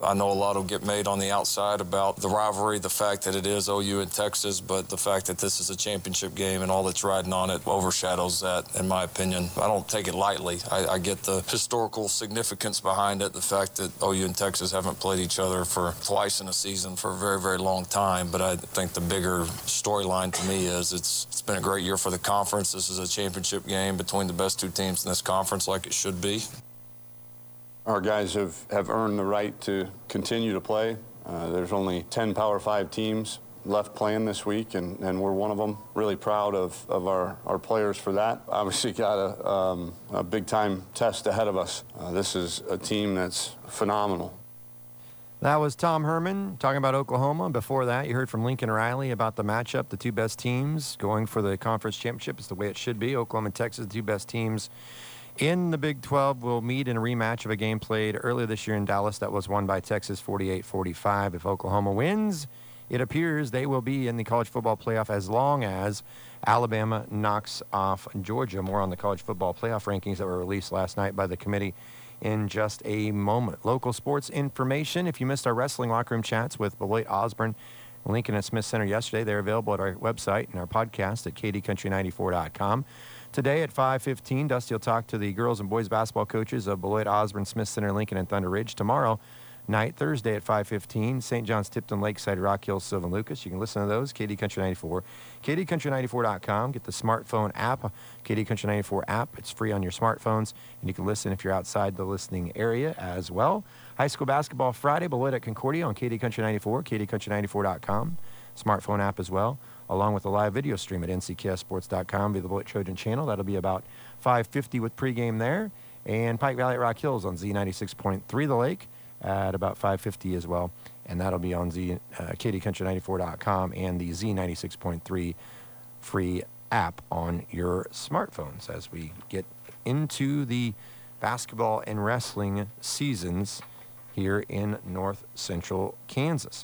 I know a lot will get made on the outside about the rivalry, the fact that it is OU and Texas, but the fact that this is a championship game and all that's riding on it overshadows that, in my opinion. I don't take it lightly. I get the historical significance behind it, the fact that OU and Texas haven't played each other for twice in a season for a very, very long time, but I think the bigger storyline to me is it's been a great year for the conference. This is a championship game between the best two teams in this conference like it should be. Our guys have earned the right to continue to play. There's only 10 Power 5 teams left playing this week, and we're one of them. Really proud of our players for that. Obviously got a big-time test ahead of us. This is a team that's phenomenal. That was Tom Herman talking about Oklahoma. Before that, you heard from Lincoln Riley about the matchup, the two best teams going for the conference championship. It's the way it should be. Oklahoma and Texas, the two best teams in the Big 12, will meet in a rematch of a game played earlier this year in Dallas that was won by Texas 48-45. If Oklahoma wins, it appears they will be in the college football playoff as long as Alabama knocks off Georgia. More on the college football playoff rankings that were released last night by the committee in just a moment. Local sports information. If you missed our wrestling locker room chats with Beloit Osborne, Lincoln at Smith Center yesterday, they're available at our website and our podcast at kdcountry94.com. Today at 5:15, Dusty will talk to the girls and boys basketball coaches of Beloit, Osborne, Smith Center, Lincoln, and Thunder Ridge. Tomorrow night, Thursday at 5:15, St. John's, Tipton, Lakeside, Rock Hill, Sylvan Lucas. You can listen to those, KD Country 94. KDCountry94.com. Get the smartphone app, KD Country 94 app. It's free on your smartphones, and you can listen if you're outside the listening area as well. High school basketball Friday, Beloit at Concordia on KD Country 94, KDCountry94.com. Smartphone app as well, along with a live video stream at ncktsports.com via the Beloit Trojan channel. That'll be about 5:50 with pregame there. And Pike Valley at Rock Hills on Z96.3 The Lake at about 5:50 as well. And that'll be on kdcountry94.com and the Z96.3 free app on your smartphones as we get into the basketball and wrestling seasons here in north central Kansas.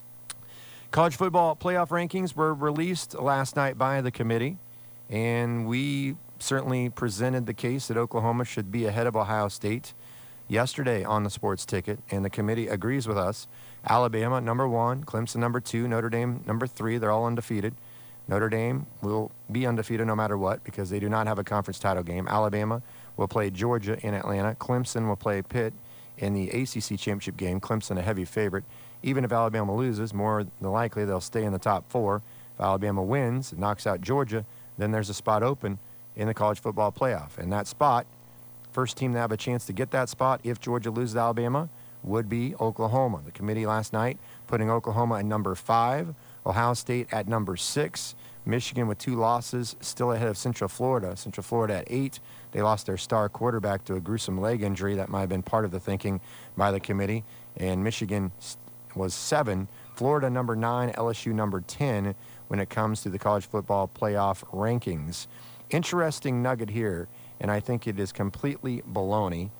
College football playoff rankings were released last night by the committee, and we certainly presented the case that Oklahoma should be ahead of Ohio State yesterday on the sports ticket, and the committee agrees with us. Alabama, number 1, Clemson, number 2, Notre Dame, number 3. They're all undefeated. Notre Dame will be undefeated no matter what because they do not have a conference title game. Alabama will play Georgia in Atlanta. Clemson will play Pitt in the ACC championship game. Clemson a heavy favorite. Even if Alabama loses, more than likely they'll stay in the top 4. If Alabama wins and knocks out Georgia, then there's a spot open in the college football playoff. And that spot, first team to have a chance to get that spot if Georgia loses Alabama, would be Oklahoma. The committee last night putting Oklahoma at number 5, Ohio State at number 6, Michigan with 2 losses, still ahead of Central Florida. Central Florida at 8. They lost their star quarterback to a gruesome leg injury. That might have been part of the thinking by the committee. And Michigan was 7, Florida number 9, LSU number 10 when it comes to the college football playoff rankings. Interesting nugget here, and I think it is completely baloney,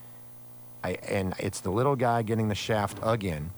and it's the little guy getting the shaft again.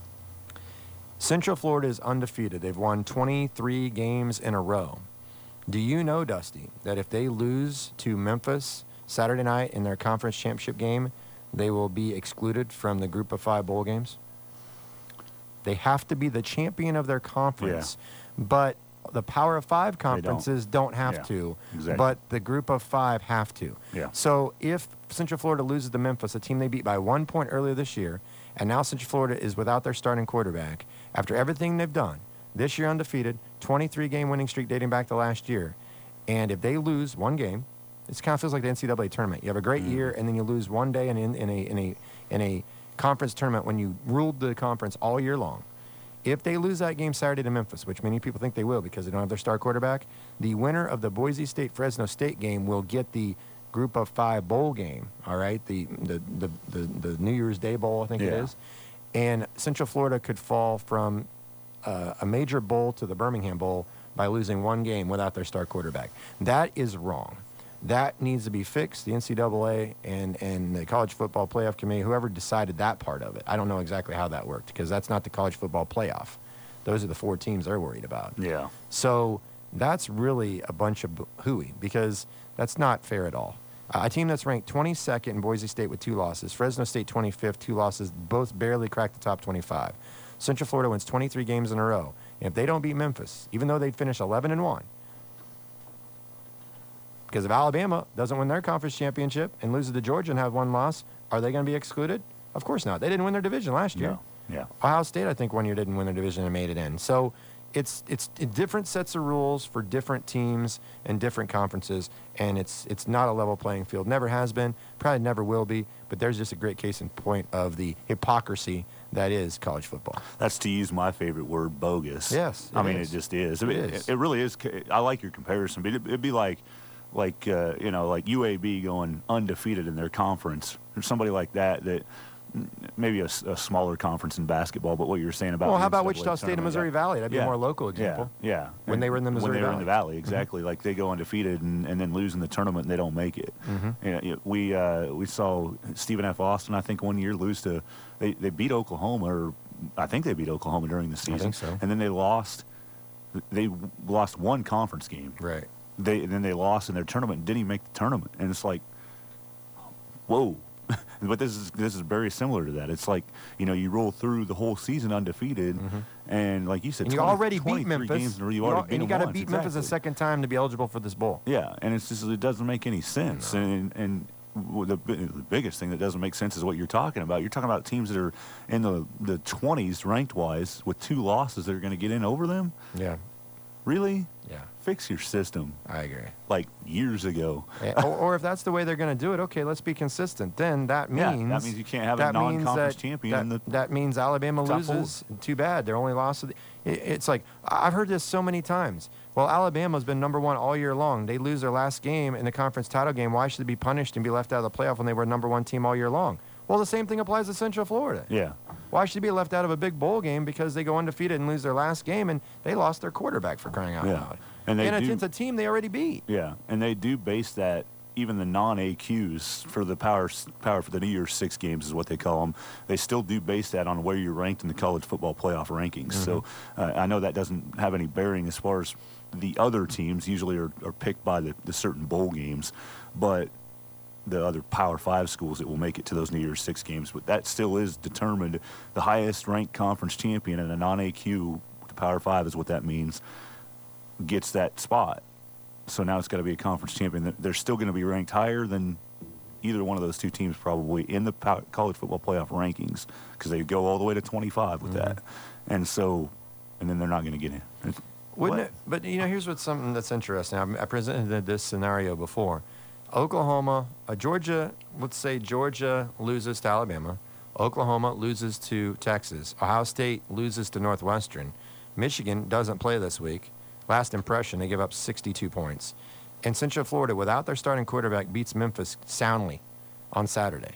Central Florida is undefeated. They've won 23 games in a row. Do you know, Dusty, that if they lose to Memphis Saturday night in their conference championship game, they will be excluded from the Group of 5 bowl games? They have to be the champion of their conference, but the Power of 5 conferences don't have to, but the Group of 5 have to. So if Central Florida loses to Memphis, a team they beat by 1 point earlier this year, and now Central Florida is without their starting quarterback, after everything they've done, this year undefeated, 23-game winning streak dating back to last year, and if they lose one game, it kind of feels like the NCAA tournament. You have a great year, and then you lose one day in a conference tournament when you ruled the conference all year long. If they lose that game Saturday to Memphis, which many people think they will because they don't have their star quarterback, the winner of the Boise State-Fresno State game will get the Group of 5 bowl game, all right, the New Year's Day Bowl, I think it is. And Central Florida could fall from a major bowl to the Birmingham Bowl by losing one game without their star quarterback. That is wrong. That needs to be fixed. The NCAA and the College Football Playoff Committee, whoever decided that part of it, I don't know exactly how that worked because that's not the College Football Playoff. Those are the 4 teams they're worried about. So that's really a bunch of hooey because that's not fair at all. A team that's ranked 22nd in Boise State with 2 losses. Fresno State 25th, 2 losses. Both barely cracked the top 25. Central Florida wins 23 games in a row. And if they don't beat Memphis, even though they'd finish 11-1, because if Alabama doesn't win their conference championship and loses to Georgia and have 1 loss, are they going to be excluded? Of course not. They didn't win their division last year. No. Yeah. Ohio State, I think, 1 year didn't win their division and made it in. So it's different sets of rules for different teams and different conferences, and it's not a level playing field. Never has been, probably never will be, but there's just a great case in point of the hypocrisy that is college football. That's, to use my favorite word, bogus. Yes, I mean, is. it just is. It really is. I like your comparison, but it'd be like UAB going undefeated in their conference, or somebody like that maybe a smaller conference in basketball. But what you're saying about how about NCAA Wichita State and tournament, Missouri Valley? That'd be a more local example. Yeah. When they were in the Missouri When they were Valley. in the Valley, exactly. Like they go undefeated and then lose in the tournament and they don't make it. We saw Stephen F. Austin, I think, 1 year lose to they beat Oklahoma, or I think they beat Oklahoma during the season. I think so. And then they lost. They lost 1 conference game. Right. Then they lost in their tournament and didn't even make the tournament. And it's like, whoa. But this is very similar to that. It's like, you roll through the whole season undefeated, and like you said, And you already beat 23 Memphis. games in a row, you already beat and you them got to once, beat Memphis a exactly. second time to be eligible for this bowl. Yeah, and it doesn't make any sense. No. And the biggest thing that doesn't make sense is what you're talking about. You're talking about teams that are in the 20s ranked wise with 2 losses that are going to get in over them. Yeah. Really? Yeah. Fix your system. I agree. Like years ago. or if that's the way they're going to do it, okay, let's be consistent. Then that means that means you can't have a that means non-conference that- champion in the that means Alabama top loses. Too bad. Their only loss. It's like I've heard this so many times. Well, Alabama's been number 1 all year long. They lose their last game in the conference title game. Why should they be punished and be left out of the playoff when they were number 1 team all year long? Well, the same thing applies to Central Florida. Yeah. Why should they be left out of a big bowl game because they go undefeated and lose their last game and they lost their quarterback, for crying out loud? And it's a team they already beat. Yeah, and they do base that, even the non-AQs for the power for the New Year's 6 games is what they call them. They still do base that on where you're ranked in the college football playoff rankings. So I know that doesn't have any bearing as far as the other teams usually are picked by the certain bowl games, but the other Power 5 schools that will make it to those New Year's 6 games. But that still is determined. The highest ranked conference champion in a non-AQ, the Power 5 is what that means, gets that spot. So now it's got to be a conference champion. They're still going to be ranked higher than either one of those 2 teams probably in the college football playoff rankings, because they go all the way to 25 with that. And then they're not going to get in. Wouldn't it? But here's something that's interesting. I presented this scenario before. Oklahoma, Georgia. Let's say Georgia loses to Alabama. Oklahoma loses to Texas. Ohio State loses to Northwestern. Michigan doesn't play this week. Last impression, they give up 62 points. And Central Florida, without their starting quarterback, beats Memphis soundly on Saturday.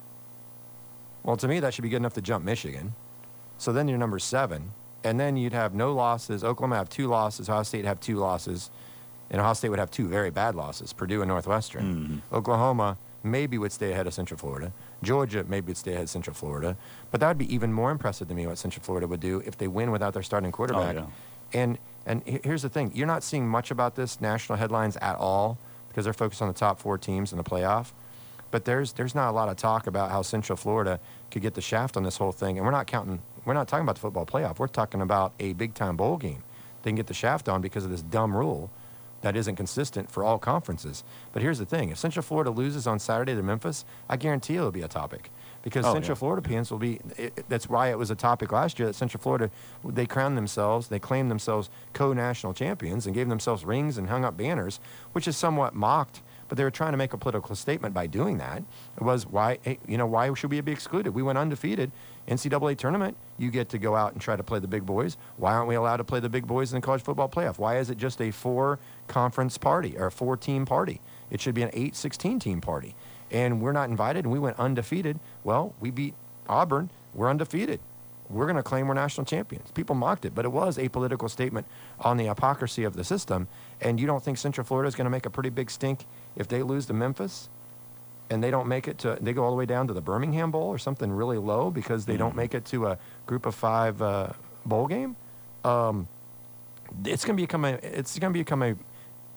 Well, to me, that should be good enough to jump Michigan. So then you're number 7. And then you'd have no losses. Oklahoma have 2 losses. Ohio State have 2 losses. And Ohio State would have 2 very bad losses, Purdue and Northwestern. Oklahoma maybe would stay ahead of Central Florida. Georgia maybe would stay ahead of Central Florida. But that would be even more impressive to me what Central Florida would do if they win without their starting quarterback. Oh, yeah. And here's the thing. You're not seeing much about this national headlines at all because they're focused on the top 4 teams in the playoff. But there's not a lot of talk about how Central Florida could get the shaft on this whole thing. And we're not talking about the football playoff. We're talking about a big-time bowl game they can get the shaft on because of this dumb rule that isn't consistent for all conferences. But here's the thing. If Central Florida loses on Saturday to Memphis, I guarantee it'll be a topic. Because Central Florida fans will be, that's why it was a topic last year that Central Florida, they claimed themselves co-national champions and gave themselves rings and hung up banners, which is somewhat mocked. But they were trying to make a political statement by doing that. It was, why should we be excluded? We went undefeated. NCAA tournament, you get to go out and try to play the big boys. Why aren't we allowed to play the big boys in the college football playoff? Why is it just a 4-conference party or a 4-team party? It should be an 8-16-team party. And we're not invited, and we went undefeated. Well, we beat Auburn. We're undefeated. We're going to claim we're national champions. People mocked it, but it was a political statement on the hypocrisy of the system. And you don't think Central Florida is going to make a pretty big stink if they lose to Memphis and they don't make it to, they go all the way down to the Birmingham Bowl or something really low because they don't make it to a group of 5 bowl game? It's going to become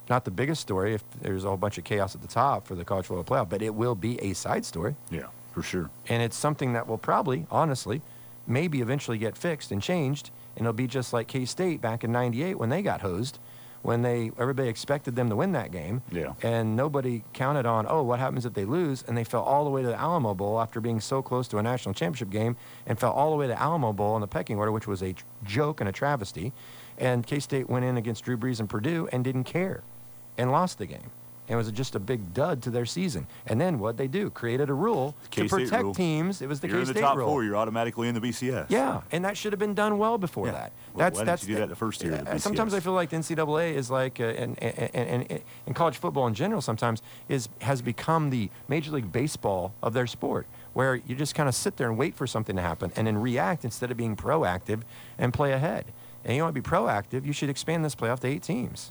not the biggest story if there's a whole bunch of chaos at the top for the college football playoff, but it will be a side story. Yeah, for sure. And it's something that will probably, honestly, maybe eventually get fixed and changed. And it'll be just like K-State back in '98 when they got hosed, when everybody expected them to win that game. Yeah. And nobody counted on, oh, what happens if they lose? And they fell all the way to the Alamo Bowl after being so close to a national championship game, and fell all the way to Alamo Bowl in the pecking order, which was a joke and a travesty. And K-State went in against Drew Brees and Purdue and didn't care and lost the game. And it was just a big dud to their season. And then what'd they do? Created a rule to protect rule. teams. It was the You're K-State in the top rule. 4, you're automatically in the BCS. Yeah, and that should have been done well before that. Well, why didn't you do that the first year of the BCS? Sometimes I feel like the NCAA is like, and college football in general sometimes has become the Major League Baseball of their sport, where you just kind of sit there and wait for something to happen and then react instead of being proactive and play ahead. And you want to be proactive, you should expand this playoff to 8 teams.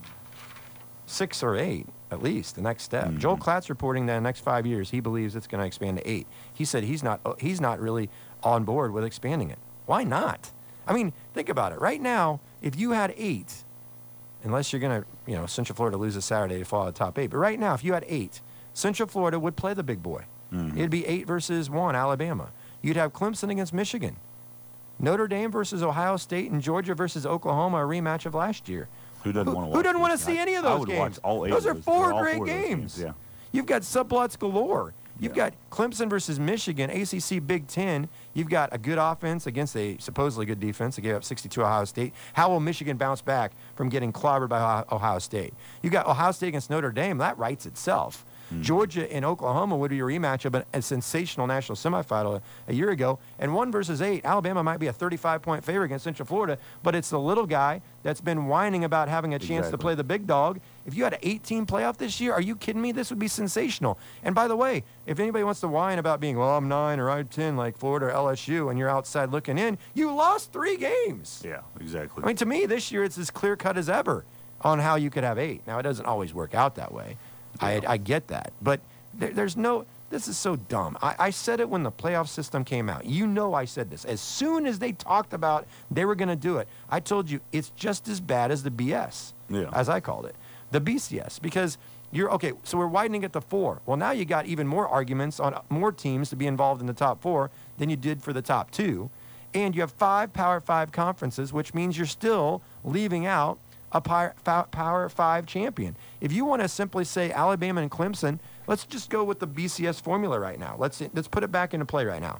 6 or 8, at least, the next step. Mm-hmm. Joel Klatt's reporting that in the next 5 years, he believes it's going to expand to 8. He said he's not really on board with expanding it. Why not? I mean, think about it. Right now, if you had 8, unless you're going to, Central Florida loses Saturday to fall out of the top 8, but right now, if you had 8, Central Florida would play the big boy. Mm-hmm. It'd be 8 versus 1, Alabama. You'd have Clemson against Michigan. Notre Dame versus Ohio State, and Georgia versus Oklahoma, a rematch of last year. Who doesn't want to watch Who doesn't want to these? see any of I those would games? watch all 8 those of are those. 4 all great 4 of those games. Yeah. You've got subplots galore. You've Yeah. got Clemson versus Michigan, ACC Big Ten. You've got a good offense against a supposedly good defense. They gave up 62 Ohio State. How will Michigan bounce back from getting clobbered by Ohio State? You've got Ohio State against Notre Dame. That writes itself. Georgia and Oklahoma would be a rematch of a sensational national semifinal a year ago. And 1 versus 8, Alabama might be a 35-point favorite against Central Florida, but it's the little guy that's been whining about having a chance to play the big dog. If you had an 18 playoff this year, are you kidding me? This would be sensational. And by the way, if anybody wants to whine about being, well, I'm 9 or I'm 10 like Florida or LSU, and you're outside looking in, you lost 3 games. Yeah, exactly. I mean, to me, this year it's as clear cut as ever on how you could have 8. Now, it doesn't always work out that way. Yeah. I get that. But there's no, this is so dumb. I said it when the playoff system came out. I said this. As soon as they talked about they were going to do it, I told you it's just as bad as the BS, as I called it, the BCS, because so we're widening it to 4. Well, now you got even more arguments on more teams to be involved in the top 4 than you did for the top 2. And you have 5 Power 5 conferences, which means you're still leaving out a Power 5 champion. If you want to simply say Alabama and Clemson, let's just go with the BCS formula right now. Let's put it back into play right now.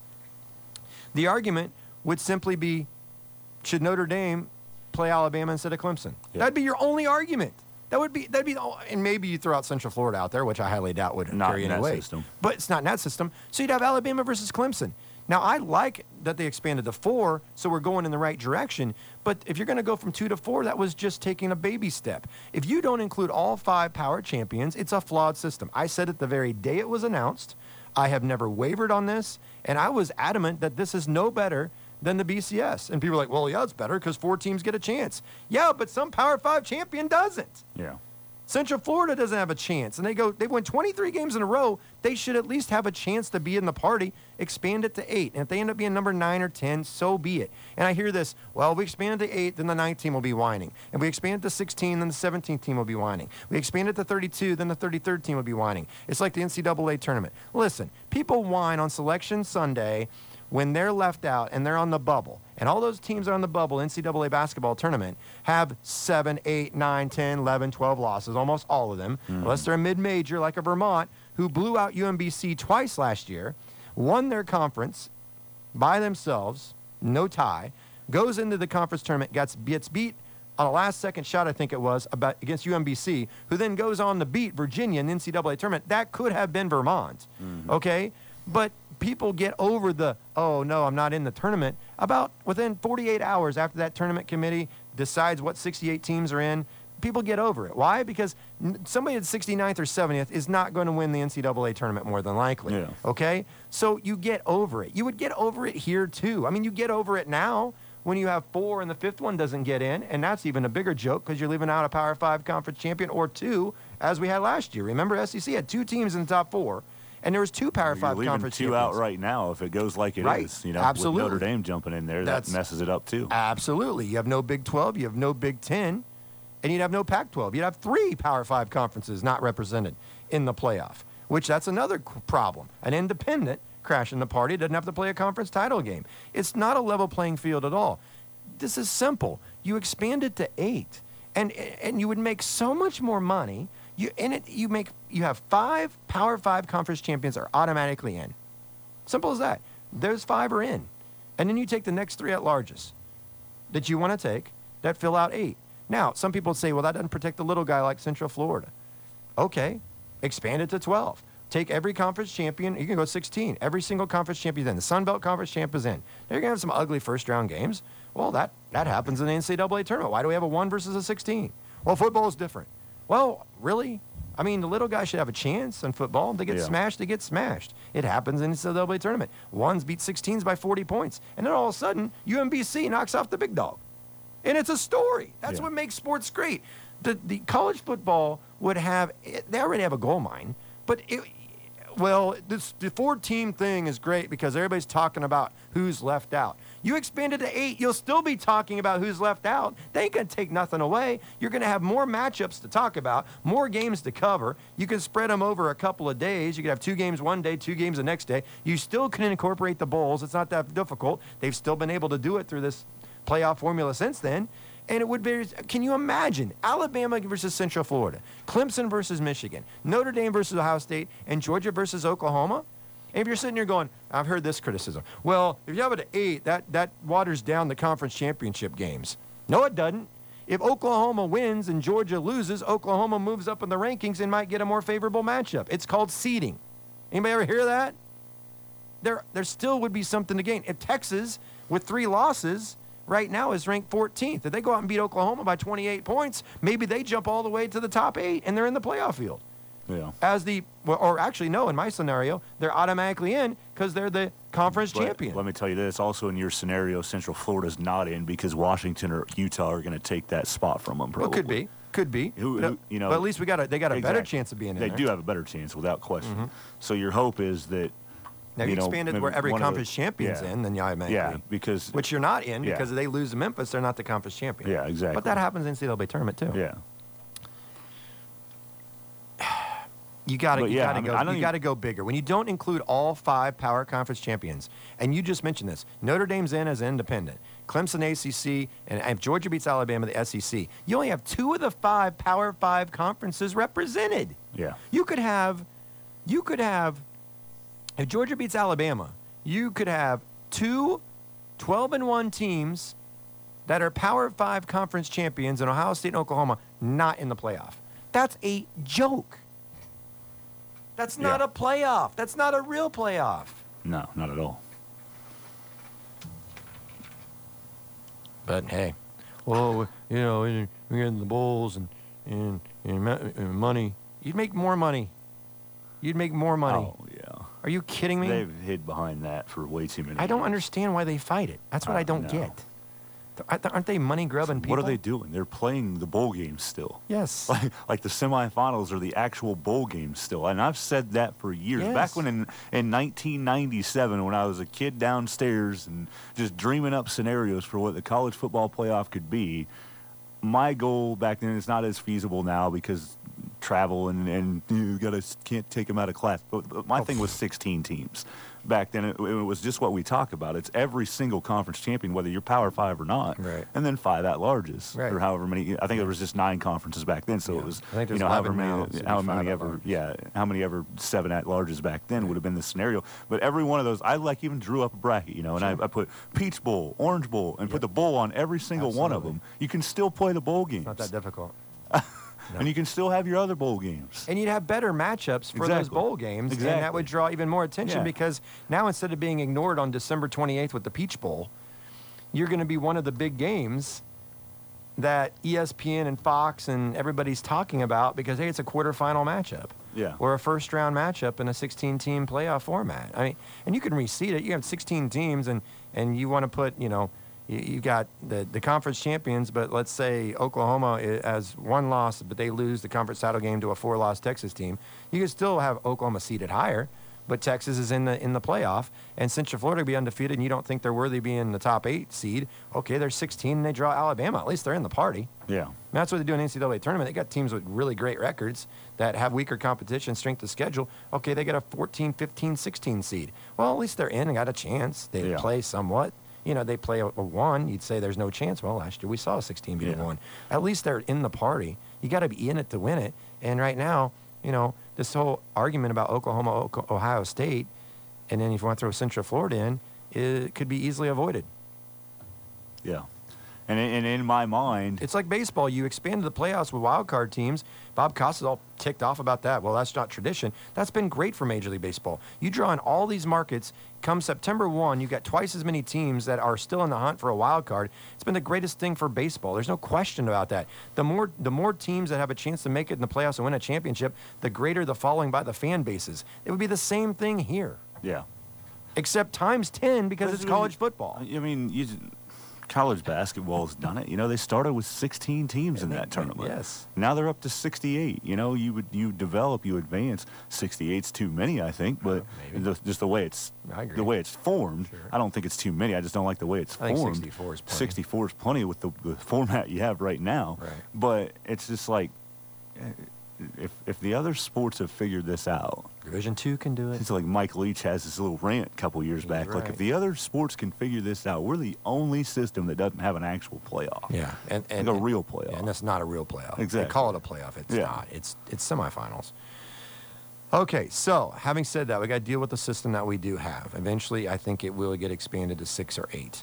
The argument would simply be, should Notre Dame play Alabama instead of Clemson? Yeah. That'd be your only argument. That'd be, and maybe you throw out Central Florida out there, which I highly doubt would Not carry in any that weight. system. But it's not in that system. So you'd have Alabama versus Clemson. Now, I like that they expanded to 4, so we're going in the right direction. But if you're going to go from 2 to 4, that was just taking a baby step. If you don't include all 5 power champions, it's a flawed system. I said it the very day it was announced. I have never wavered on this, and I was adamant that this is no better than the BCS. And people are like, well, yeah, it's better because 4 teams get a chance. Yeah, but some Power 5 champion doesn't. Yeah. Central Florida doesn't have a chance, and they won 23 games in a row. They should at least have a chance to be in the party. Expand it to 8, and if they end up being number 9 or 10, so be it. And I hear this, well, if we expand it to 8, then the 9th team will be whining. If we expand it to 16, then the 17th team will be whining. We expand it to 32, then the 33rd team will be whining. It's like the NCAA tournament. Listen, people whine on Selection Sunday when they're left out and they're on the bubble. And all those teams that are on the bubble, NCAA basketball tournament, have 7, 8, 9, 10, 11, 12 losses, almost all of them, unless they're a mid-major like a Vermont, who blew out UMBC twice last year, won their conference by themselves, no tie, goes into the conference tournament, gets beat on a last-second shot, I think it was, against UMBC, who then goes on to beat Virginia in the NCAA tournament. That could have been Vermont, okay? But people get over the, oh, no, I'm not in the tournament, about within 48 hours after that tournament committee decides what 68 teams are in, people get over it. Why? Because somebody at 69th or 70th is not going to win the NCAA tournament more than likely, Yeah. okay? So you get over it. You would get over it here, too. I mean, you get over it now when you have 4 and the 5th one doesn't get in, and that's even a bigger joke because you're leaving out a Power 5 conference champion or 2, as we had last year. Remember, SEC had 2 teams in the top 4. And there was 2 Power 5 You're conference leaving 2 champions. out right now if it goes like it Right. is. You know, Absolutely. with Notre Dame jumping in there, that messes it up too. Absolutely. You have no Big 12. You have no Big 10. and you'd have no Pac-12. You'd have 3 Power 5 conferences not represented in the playoff, which that's another problem. An independent crashing the party doesn't have to play a conference title game. It's not a level playing field at all. This is simple. You expand it to 8, and you would make so much more money. You have 5 Power 5 conference champions are automatically in. Simple as that. Those 5 are in. And then you take the next 3 at largest that you want to take that fill out 8. Now, some people say, well, that doesn't protect the little guy like Central Florida. Okay, expand it to 12. Take every conference champion. You can go 16. Every single conference champion is in. The Sun Belt Conference champ is in. They're going to have some ugly first-round games. Well, that happens in the NCAA tournament. Why do we have a 1 versus a 16? Well, football is different. Well, really? I mean, the little guy should have a chance in football. They get smashed, they get smashed. It happens in the NCAA tournament. 1s beat 16s by 40 points. And then all of a sudden, UMBC knocks off the big dog. And it's a story. That's what makes sports great. The college football would have, they already have a gold mine, but the 4-team thing is great because everybody's talking about who's left out. You expand it to 8, you'll still be talking about who's left out. They ain't going to take nothing away. You're going to have more matchups to talk about, more games to cover. You can spread them over a couple of days. You could have 2 games one day, 2 games the next day. You still can incorporate the bowls. It's not that difficult. They've still been able to do it through this playoff formula since then. And it would be, can you imagine Alabama versus Central Florida, Clemson versus Michigan, Notre Dame versus Ohio State, and Georgia versus Oklahoma? And if you're sitting here going, I've heard this criticism. Well, if you have it at 8, that waters down the conference championship games. No, it doesn't. If Oklahoma wins and Georgia loses, Oklahoma moves up in the rankings and might get a more favorable matchup. It's called seeding. Anybody ever hear that? There still would be something to gain. If Texas, with 3 losses, right now is ranked 14th. If they go out and beat Oklahoma by 28 points, maybe they jump all the way to the top 8 and they're in the playoff field. Yeah. In my scenario, they're automatically in because they're the conference champion. Let me tell you this, also in your scenario, Central Florida's not in because Washington or Utah are going to take that spot from them probably. Well, could be. But at least they got a better chance of being in They there. do have a better chance without question. So your hope is that now you expanded where every conference champion's in, then you automatically. Yeah, because which you're not in because if they lose to Memphis, they're not the conference champion. Yeah, exactly. But that happens in the NCAA tournament too. Yeah. You got to go bigger. When you don't include all 5 power conference champions, and you just mentioned this, Notre Dame's in as an independent, Clemson ACC, and if Georgia beats Alabama, the SEC, you only have 2 of the 5 Power 5 conferences represented. Yeah. You could have, if Georgia beats Alabama, you could have 2 12-1 teams that are Power 5 conference champions in Ohio State and Oklahoma not in the playoff. That's a joke. That's not a playoff. That's not a real playoff. No, not at all. But hey, we get in the bowls and money. You'd make more money. Oh, yeah. Are you kidding me? They've hid behind that for way too many I don't years. understand why they fight it. That's what I don't get. Aren't they money-grubbing people? What are they doing? They're playing the bowl games still. Yes. Like the semifinals are the actual bowl games still. And I've said that for years. Yes. Back when in 1997, when I was a kid downstairs and just dreaming up scenarios for what the college football playoff could be, my goal back then is not as feasible now because travel and you can't take them out of class. But my thing was 16 teams. Back then, it was just what we talk about. It's every single conference champion, whether you're Power 5 or not, right. And then 5 at-larges, right. or however many. I think there was just 9 conferences back then, so it was I think there's 11 now, how many ever 7 at-larges back then would have been the scenario. But every one of those, I even drew up a bracket, and I put Peach Bowl, Orange Bowl, and put the bowl on every single one of them. You can still play the bowl games. It's not that difficult. No. And you can still have your other bowl games. And you'd have better matchups for those bowl games. Exactly. And that would draw even more attention because now instead of being ignored on December 28th with the Peach Bowl, you're going to be one of the big games that ESPN and Fox and everybody's talking about because, hey, it's a quarterfinal matchup. Yeah. Or a first-round matchup in a 16-team playoff format. I mean, and you can reseed it. You have 16 teams, and you want to put, you got the conference champions, but let's say Oklahoma has 1 loss, but they lose the conference title game to a 4-loss Texas team. You can still have Oklahoma seated higher, but Texas is in the playoff, and Central Florida will be undefeated, and you don't think they're worthy of being in the top 8 seed. Okay, they're 16 and they draw Alabama. At least they're in the party. Yeah. And that's what they do in the NCAA tournament. They got teams with really great records that have weaker competition, strength of schedule. Okay, they get a 14, 15, 16 seed. Well, at least they're in and got a chance. They play somewhat. They play a 1. You'd say there's no chance. Well, last year we saw a 16 beat a 1. At least they're in the party. You got to be in it to win it. And right now, this whole argument about Oklahoma, Ohio State, and then if you want to throw Central Florida in, it could be easily avoided. Yeah. And in my mind, it's like baseball. You expanded the playoffs with wild card teams. Bob Costas all ticked off about that. Well, that's not tradition. That's been great for Major League Baseball. You draw in all these markets. Come September 1, you got twice as many teams that are still in the hunt for a wild card. It's been the greatest thing for baseball. There's no question about that. The more teams that have a chance to make it in the playoffs and win a championship, the greater the following by the fan bases. It would be the same thing here. Yeah. Except times 10 because it's college football. I mean, college basketball has done it. They started with 16 teams in that tournament. Yes. Now they're up to 68. You develop, you advance. 68's too many, I think, but just the way it's formed, Sure. I don't think it's too many. I just don't like the way it's formed. I think 64 is plenty. 64 is plenty with the format you have right now. Right. But it's just like, if the other sports have figured this out, Division II can do it. it's like Mike Leach has this little rant a couple years back. Like, if the other sports can figure this out, we're the only system that doesn't have an actual playoff. Yeah, and like a real playoff. Yeah, and that's not a real playoff. Exactly. They call it a playoff. It's not. It's semifinals. Okay, so having said that, we got to deal with the system that we do have. Eventually, I think it will get expanded to 6 or 8.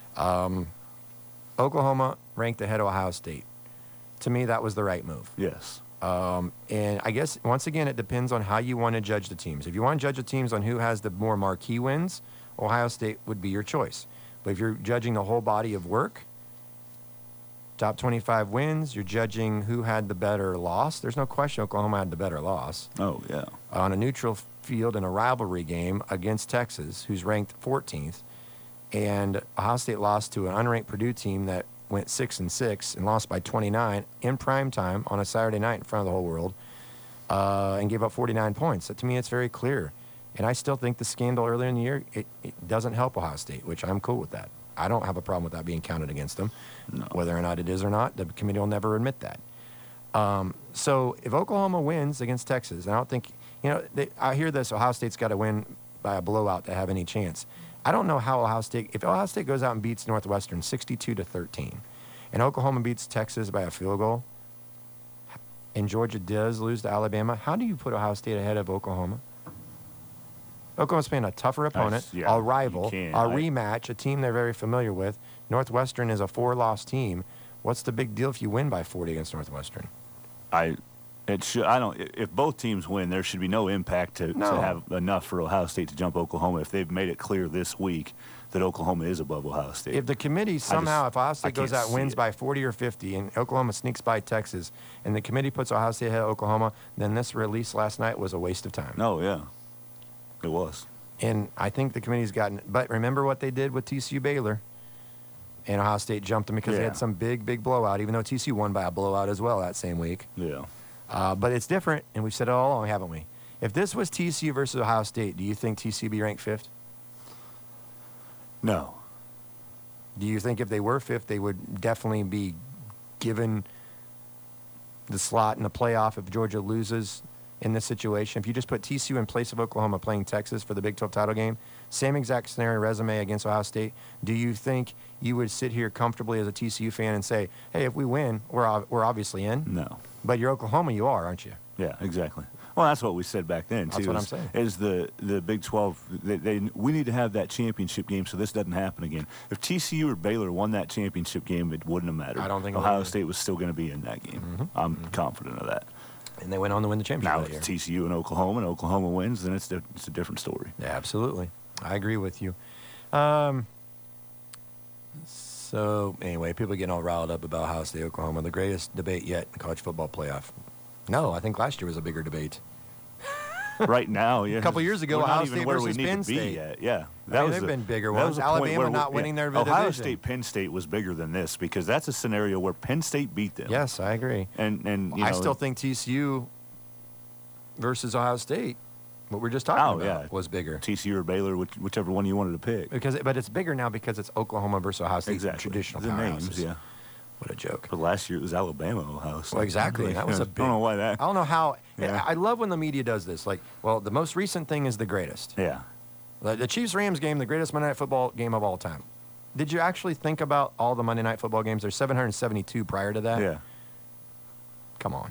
Oklahoma ranked ahead of Ohio State. To me, that was the right move. Yes. And I guess, once again, it depends on how you want to judge the teams. If you want to judge the teams on who has the more marquee wins, Ohio State would be your choice. But if you're judging the whole body of work, top 25 wins, you're judging who had the better loss. There's no question Oklahoma had the better loss. Oh, yeah. On a neutral field in a rivalry game against Texas, who's ranked 14th. And Ohio State lost to an unranked Purdue team that went 6-6 and lost by 29 in prime time on a Saturday night in front of the whole world, and gave up 49 points. So to me, it's very clear. And I still think the scandal earlier in the year, it doesn't help Ohio State, which I'm cool with that. I don't have a problem with that being counted against them. No. Whether or not it is or not, the committee will never admit that. So if Oklahoma wins against Texas, and I don't think, I hear this, Ohio State's got to win by a blowout to have any chance. I don't know how if Ohio State goes out and beats Northwestern 62-13, and Oklahoma beats Texas by a field goal, and Georgia does lose to Alabama, how do you put Ohio State ahead of Oklahoma? Oklahoma's playing a tougher opponent, a rival, a rematch, a team they're very familiar with. Northwestern is a 4-loss team. What's the big deal if you win by 40 against Northwestern? If both teams win, there should be no impact to have enough for Ohio State to jump Oklahoma if they've made it clear this week that Oklahoma is above Ohio State. If the committee somehow, if Ohio State goes out and wins by 40 or 50 and Oklahoma sneaks by Texas and the committee puts Ohio State ahead of Oklahoma, then this release last night was a waste of time. No, yeah. It was. And I think the committee's gotten, but remember what they did with TCU Baylor? And Ohio State jumped them because they had some big blowout, even though TCU won by a blowout as well that same week. Yeah. But it's different, and we've said it all along, haven't we? If this was TCU versus Ohio State, do you think TCU be ranked 5th? No. Do you think if they were 5th, they would definitely be given the slot in the playoff if Georgia loses in this situation? If you just put TCU in place of Oklahoma playing Texas for the Big 12 title game, same exact scenario, resume against Ohio State, do you think you would sit here comfortably as a TCU fan and say, hey, if we win, we're obviously in? No. But you're Oklahoma, you are, aren't you? Yeah, exactly. Well, that's what we said back then, too. That's what I'm saying. Is the Big 12, we need to have that championship game so this doesn't happen again. If TCU or Baylor won that championship game, it wouldn't have mattered. I don't think Ohio State was still going to be in that game. I'm confident of that. And they went on to win the championship Now, that year. if TCU and Oklahoma wins, then it's a different story. Yeah, absolutely. I agree with you. So, anyway, people are getting all riled up about Ohio State, Oklahoma, the greatest debate yet in the college football playoff. No, I think last year was a bigger debate. Right now, yeah. A couple years ago, we're Ohio not even State where versus we need Penn to be State. yet. Yeah, There've been bigger ones. the point Alabama where not winning their division. Ohio State, Penn State was bigger than this because that's a scenario where Penn State beat them. Yes, I agree. And I still think TCU versus Ohio State what we were just talking about yeah. was bigger. TCU or Baylor, whichever one you wanted to pick. But it's bigger now because it's Oklahoma versus Ohio State, Exactly. traditional The names, powerhouses. yeah. What a joke. But last year it was Alabama, Ohio State. Well, exactly. That was a I big. don't know why that. I don't know how. Yeah. I love when the media does this. Like, well, the most recent thing is the greatest. Yeah. The Chiefs-Rams game, the greatest Monday Night Football game of all time. Did you actually think about all the Monday Night Football games? There's 772 prior to that. Yeah. Come on.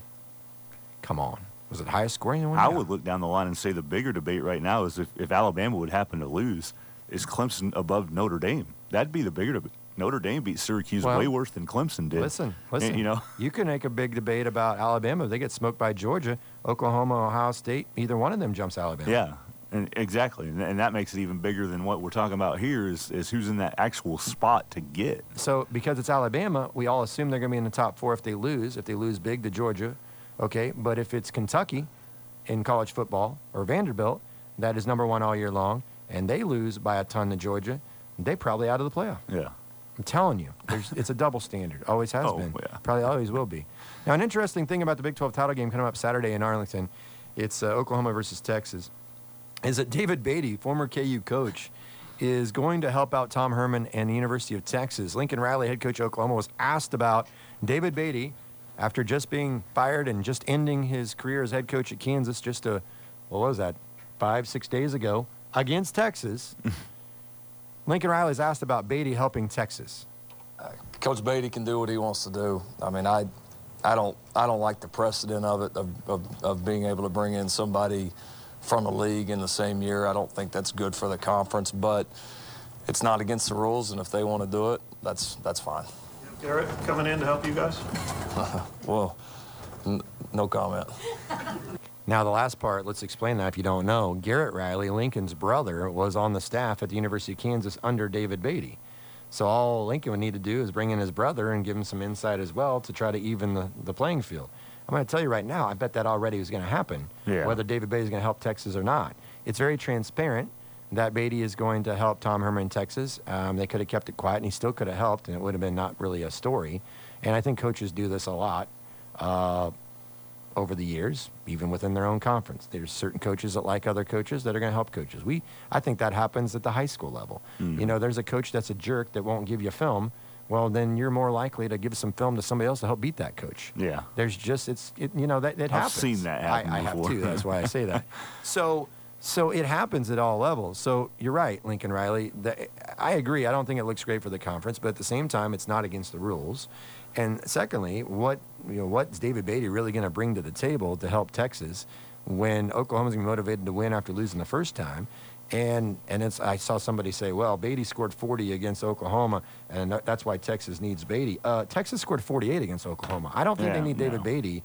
Was it the highest scoring one? I Yeah. would look down the line and say the bigger debate right now is if Alabama would happen to lose, is Clemson above Notre Dame? That'd be the bigger debate. Notre Dame beat Syracuse Well, way worse than Clemson did. Listen. And, you know, you can make a big debate about Alabama. If they get smoked by Georgia, Oklahoma, Ohio State, either one of them jumps Alabama. yeah, and exactly, and that makes it even bigger than what we're talking about here is who's in that actual spot to get. So because it's Alabama, we all assume they're going to be in the top 4 if they lose big to Georgia. Okay, but if it's Kentucky in college football or Vanderbilt, that is number 1 all year long, and they lose by a ton to Georgia, they probably out of the playoff. Yeah. I'm telling you, it's a double standard. Always has been. Yeah. Probably always will be. Now, an interesting thing about the Big 12 title game coming up Saturday in Arlington, it's Oklahoma versus Texas, is that David Beatty, former KU coach, is going to help out Tom Herman and the University of Texas. Lincoln Riley, head coach of Oklahoma, was asked about David Beatty after just being fired and just ending his career as head coach at Kansas just what was that, 5-6 days ago against Texas. Lincoln Riley's asked about Beatty helping Texas. Coach Beatty can do what he wants to do. I mean, I don't like the precedent of it of being able to bring in somebody from a league in the same year. I don't think that's good for the conference, but it's not against the rules, and if they want to do it, that's fine. Garrett coming in to help you guys? Well, no comment. Now, the last part, let's explain that if you don't know. Garrett Riley, Lincoln's brother, was on the staff at the University of Kansas under David Beatty. So all Lincoln would need to do is bring in his brother and give him some insight as well to try to even the playing field. I'm going to tell you right now, I bet that already was going to happen, whether David Beatty is going to help Texas or not. It's very transparent that Beatty is going to help Tom Herman in Texas. They could have kept it quiet, and he still could have helped, and it would have been not really a story. And I think coaches do this a lot over the years, even within their own conference. There's certain coaches that like other coaches that are going to help coaches. I think that happens at the high school level. Mm-hmm. You know, there's a coach that's a jerk that won't give you film. Well, then you're more likely to give some film to somebody else to help beat that coach. Yeah. There's just, it happens. I've seen that happen I have before. too. That's why I say that. So it happens at all levels. So you're right, Lincoln Riley. I agree. I don't think it looks great for the conference, but at the same time, it's not against the rules. And secondly, what's David Beatty really going to bring to the table to help Texas when Oklahoma's going to be motivated to win after losing the first time? And I saw somebody say, well, Beatty scored 40 against Oklahoma, and that's why Texas needs Beatty. Texas scored 48 against Oklahoma. I don't think they need David Beatty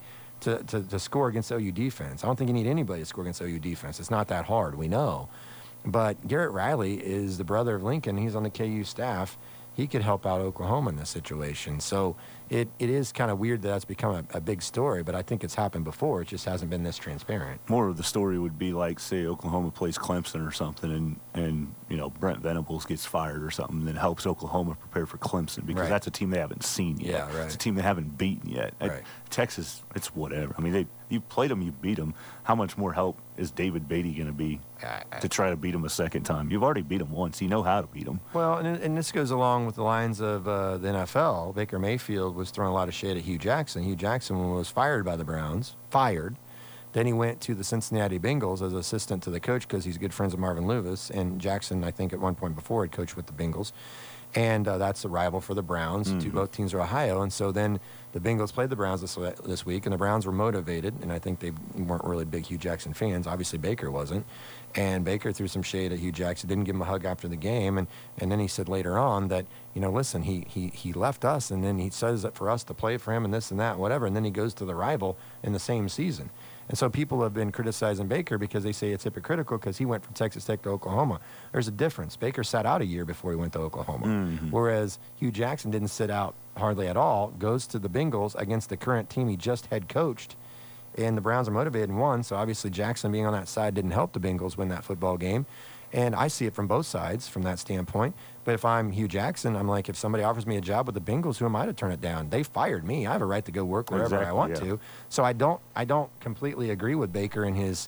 to score against OU defense. I don't think you need anybody to score against OU defense. It's not that hard, we know. But Garrett Riley is the brother of Lincoln. He's on the KU staff. He could help out Oklahoma in this situation. So it is kind of weird that that's become a big story, but I think it's happened before. It just hasn't been this transparent. More of the story would be like, say, Oklahoma plays Clemson or something, and Brent Venables gets fired or something, that helps Oklahoma prepare for Clemson because that's a team they haven't seen yet. Yeah, right. It's a team they haven't beaten yet. Right. Texas, it's whatever. I mean, you played them, you beat them. How much more help is David Beatty going to be to try to beat them a second time? You've already beat them once. You know how to beat them. Well, and this goes along with the lines of the NFL. Baker Mayfield was throwing a lot of shade at Hugh Jackson. Hugh Jackson was fired by the Browns, Then he went to the Cincinnati Bengals as assistant to the coach because he's good friends with Marvin Lewis. And Jackson, I think at one point before, had coached with the Bengals. And that's a rival for the Browns. Mm-hmm. Both teams are Ohio. And so then the Bengals played the Browns this week, and the Browns were motivated. And I think they weren't really big Hugh Jackson fans. Obviously, Baker wasn't. And Baker threw some shade at Hugh Jackson, didn't give him a hug after the game. And then he said later on that, listen, he left us, and then he says that for us to play for him and this and that, whatever. And then he goes to the rival in the same season. And so people have been criticizing Baker because they say it's hypocritical because he went from Texas Tech to Oklahoma. There's a difference. Baker sat out a year before he went to Oklahoma, whereas Hugh Jackson didn't sit out hardly at all, goes to the Bengals against the current team he just head coached, and the Browns are motivated and won. So obviously Jackson being on that side didn't help the Bengals win that football game. And I see it from both sides from that standpoint. But if I'm Hugh Jackson, I'm like, if somebody offers me a job with the Bengals, who am I to turn it down? They fired me. I have a right to go work wherever I want to. So I don't completely agree with Baker in his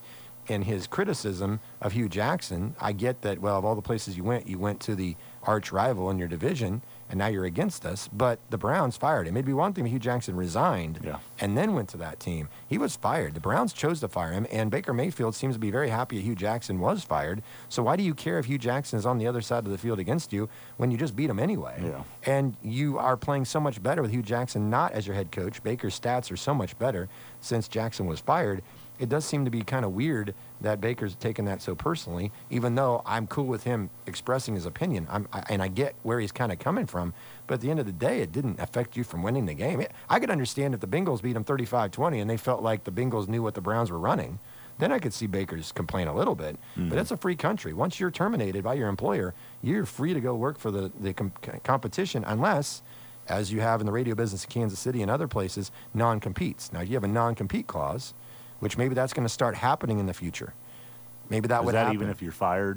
in his criticism of Hugh Jackson. I get that, well, of all the places you went to the arch rival in your division, and now you're against us. But the Browns fired him. It'd be one thing if Hugh Jackson resigned and then went to that team. He was fired. The Browns chose to fire him, and Baker Mayfield seems to be very happy that Hugh Jackson was fired. So why do you care if Hugh Jackson is on the other side of the field against you when you just beat him anyway? Yeah. And you are playing so much better with Hugh Jackson not as your head coach. Baker's stats are so much better since Jackson was fired. It does seem to be kind of weird that Baker's taken that so personally, even though I'm cool with him expressing his opinion. And I get where he's kind of coming from. But at the end of the day, it didn't affect you from winning the game. I could understand if the Bengals beat them 35-20 and they felt like the Bengals knew what the Browns were running. Then I could see Baker's complain a little bit. But it's a free country. Once you're terminated by your employer, you're free to go work for the competition unless, as you have in the radio business in Kansas City and other places, non-competes. Now, you have a non-compete clause, which maybe that's going to start happening in the future. Maybe that would happen. Even if you're fired?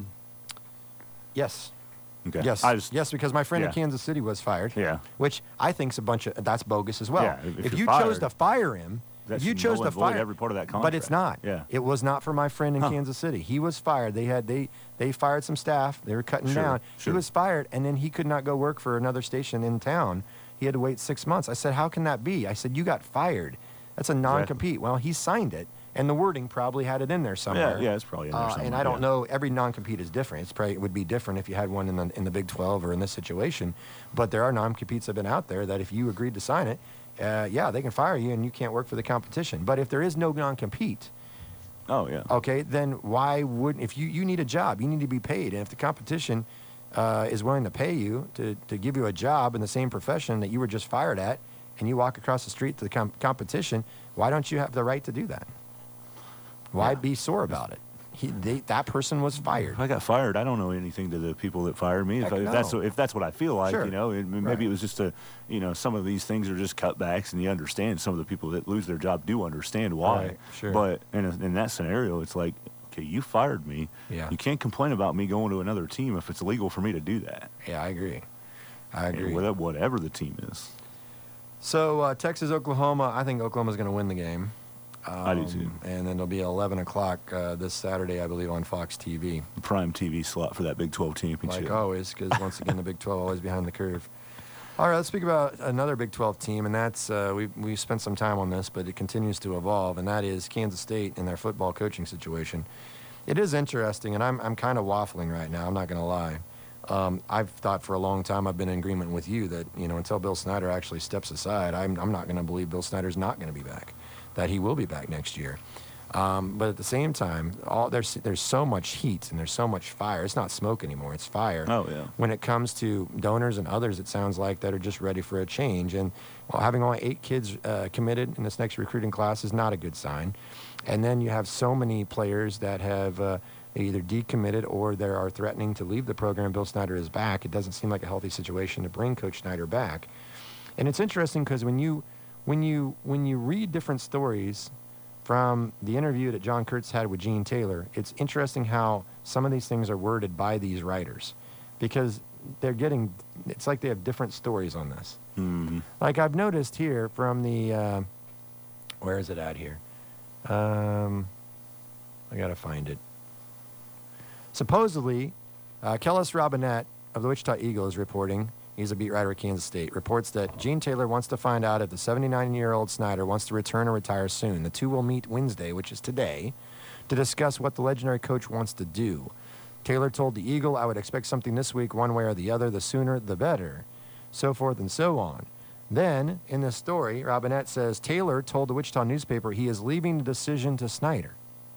Yes. Okay. Yes. Yes, because my friend in Kansas City was fired. Yeah. Which I think's that's bogus as well. Yeah, if you chose to fire him, that if you chose to fire every part of that contract. But it's not. Yeah. It was not for my friend in Kansas City. He was fired. They fired some staff. They were cutting down. He was fired, and then he could not go work for another station in town. He had to wait 6 months. I said, how can that be? I said, you got fired. That's a non-compete. Well, he signed it, and the wording probably had it in there somewhere. Yeah, it's probably in there somewhere. And I don't know. Every non-compete is different. It would be different if you had one in the Big 12 or in this situation. But there are non-competes that have been out there that if you agreed to sign it, they can fire you and you can't work for the competition. But if there is no non-compete, okay, then why wouldn't, if you need a job, you need to be paid. And if the competition is willing to pay you to give you a job in the same profession that you were just fired at, and you walk across the street to the competition, why don't you have the right to do that? Why be sore about it? That person was fired. I got fired. I don't know anything to the people that fired me. If that's what I feel like, maybe it was just some of these things are just cutbacks, and you understand some of the people that lose their job do understand why. Right, sure. But in that scenario, it's like, okay, you fired me. Yeah. You can't complain about me going to another team if it's illegal for me to do that. Yeah, I agree. Whatever the team is. So Texas, Oklahoma. I think Oklahoma's going to win the game. I do too. And then it'll be 11 o'clock this Saturday, I believe, on Fox TV. Prime TV slot for that Big 12 championship. Like always, because once again, the Big 12 always behind the curve. All right, let's speak about another Big 12 team, and that's we spent some time on this, but it continues to evolve, and that is Kansas State and their football coaching situation. It is interesting, and I'm kind of waffling right now. I'm not going to lie. I've thought for a long time, I've been in agreement with you that until Bill Snyder actually steps aside, I'm not going to believe Bill Snyder's not going to be back. That he will be back next year. But at the same time, there's so much heat and there's so much fire. It's not smoke anymore. It's fire. Oh, yeah. When it comes to donors and others, it sounds like that are just ready for a change. And having only 8 kids committed in this next recruiting class is not a good sign. And then you have so many players that have either decommitted or they are threatening to leave the program. Bill Snyder is back. It doesn't seem like a healthy situation to bring Coach Snyder back. And it's interesting because when you read different stories from the interview that John Kurtz had with Gene Taylor, it's interesting how some of these things are worded by these writers because it's like they have different stories on this. Mm-hmm. Like I've noticed here from the, where is it at here? I got to find it. Supposedly, Kellis Robinette of the Wichita Eagle is reporting, he's a beat writer at Kansas State, reports that Gene Taylor wants to find out if the 79-year-old Snyder wants to return or retire soon. The two will meet Wednesday, which is today, to discuss what the legendary coach wants to do. Taylor told the Eagle, I would expect something this week one way or the other, the sooner the better, so forth and so on. Then, in this story, Robinette says, Taylor told the Wichita newspaper he is leaving the decision to Snyder.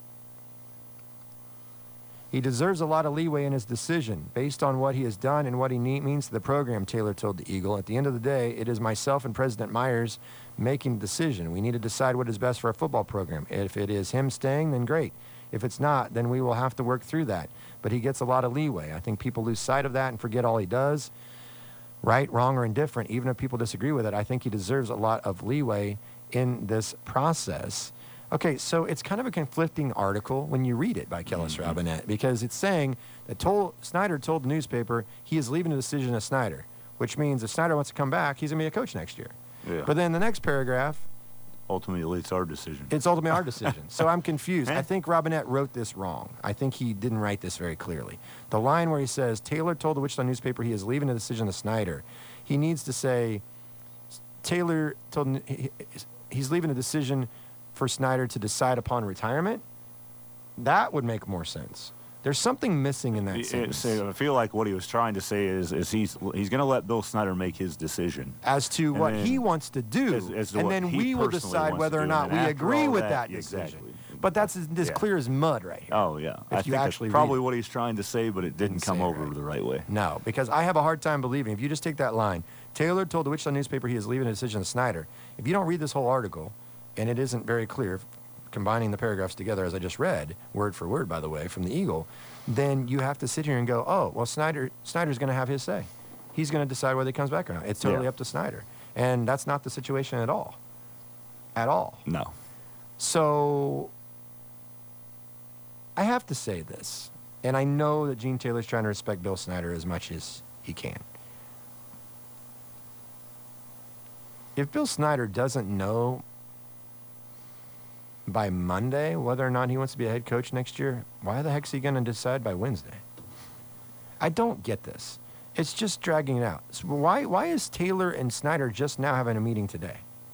He deserves a lot of leeway in his decision, based on what he has done and what he means to the program, Taylor told the Eagle. At the end of the day, it is myself and President Myers making the decision. We need to decide what is best for our football program. If it is him staying, then great. If it's not, then we will have to work through that. But he gets a lot of leeway. I think people lose sight of that and forget all he does. Right, wrong, or indifferent, even if people disagree with it, I think he deserves a lot of leeway in this process. Okay, so it's kind of a conflicting article when you read it by Kellis Robinette because it's saying that Snyder told the newspaper he is leaving the decision to Snyder, which means if Snyder wants to come back, he's going to be a coach next year. Yeah. But then the next paragraph, Ultimately, it's our decision. It's ultimately our decision. So I'm confused. I think Robinette wrote this wrong. I think he didn't write this very clearly. The line where he says, Taylor told the Wichita newspaper he is leaving the decision to Snyder, he needs to say, Taylor told he's leaving a decision for Snyder to decide upon retirement. That would make more sense. There's something missing in that sentence. I feel like what he was trying to say is he's going to let Bill Snyder make his decision as to what he wants to do, as to and what then he we will personally decide wants whether to or do. not And we after agree all with that, that decision. exactly. But that's as clear as mud right here. Oh, yeah. I you think that's actually probably read it. what he's trying to say, but it didn't come say it over right. the right way. No, because I have a hard time believing. If you just take that line, Taylor told the Wichita newspaper he is leaving a decision to Snyder. If you don't read this whole article, and it isn't very clear, combining the paragraphs together as I just read, word for word, by the way, from the Eagle, then you have to sit here and go, oh, well, Snyder's going to have his say. He's going to decide whether he comes back or not. It's totally up to Snyder. And that's not the situation at all. At all. No. So I have to say this, and I know that Gene Taylor's trying to respect Bill Snyder as much as he can. If Bill Snyder doesn't know by Monday whether or not he wants to be a head coach next year, why the heck is he going to decide by Wednesday? I don't get this. It's just dragging it out. So why is Taylor and Snyder just now having a meeting today?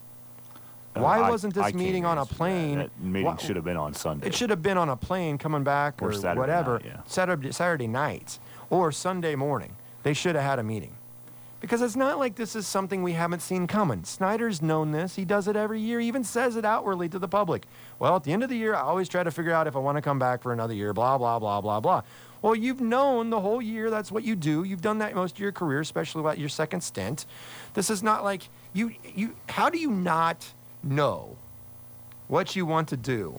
Why wasn't this I can't meeting on a answer that. plane? That meeting should have been on Sunday. It should have been on a plane coming back Or or Saturday whatever, night, yeah. Saturday night or Sunday morning. They should have had a meeting. Because it's not like this is something we haven't seen coming. Snyder's known this. He does it every year. He even says it outwardly to the public. Well, at the end of the year, I always try to figure out if I want to come back for another year, blah, blah, blah, blah, blah. Well, you've known the whole year that's what you do. You've done that most of your career, especially at your second stint. This is not like how do you not know what you want to do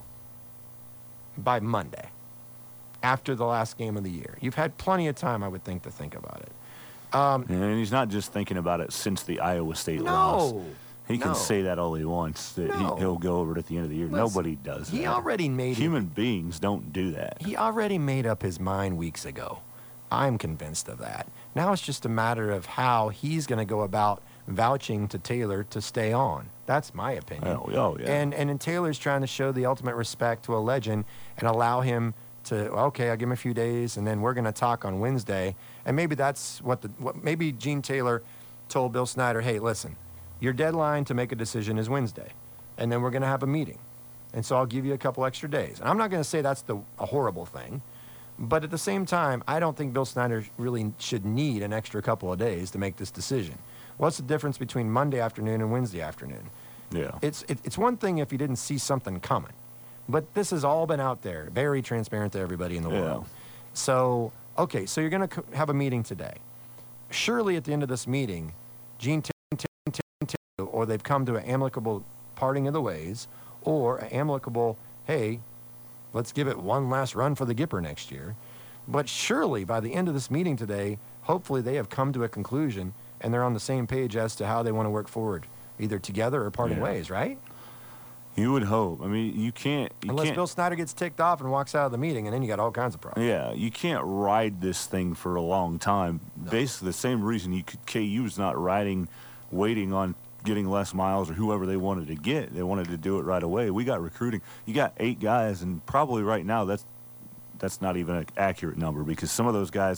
by Monday after the last game of the year? You've had plenty of time, I would think, to think about it. And he's not just thinking about it since the Iowa State loss. No. He can say that all he wants, that No. he'll go over it at the end of the year. Listen, Nobody does that. He already made Human beings don't do that. He already made up his mind weeks ago. I'm convinced of that. Now it's just a matter of how he's going to go about vouching to Taylor to stay on. That's my opinion. Oh, yeah. And Taylor's trying to show the ultimate respect to a legend and allow him to, okay, I'll give him a few days, and then we're going to talk on Wednesday. And maybe that's what maybe Gene Taylor told Bill Snyder, hey, listen, your deadline to make a decision is Wednesday, and then we're going to have a meeting. And so I'll give you a couple extra days. And I'm not going to say that's a horrible thing, but at the same time, I don't think Bill Snyder really should need an extra couple of days to make this decision. What's the difference between Monday afternoon and Wednesday afternoon? Yeah. It's one thing if you didn't see something coming, but this has all been out there, very transparent to everybody in the world. So, okay, so you're going to have a meeting today. Surely at the end of this meeting, Gene Taylor, or they've come to an amicable parting of the ways, or an amicable, hey, let's give it one last run for the Gipper next year. But surely by the end of this meeting today, hopefully they have come to a conclusion and they're on the same page as to how they want to work forward, either together or parting ways, right? You would hope. I mean, you can't. Unless Bill Snyder gets ticked off and walks out of the meeting, and then you got all kinds of problems. Yeah, you can't ride this thing for a long time. No. Basically, the same reason KU's not riding, waiting on getting Les Miles or whoever they wanted to get. They wanted to do it right away. We got recruiting. You got 8 guys, and probably right now that's not even an accurate number because some of those guys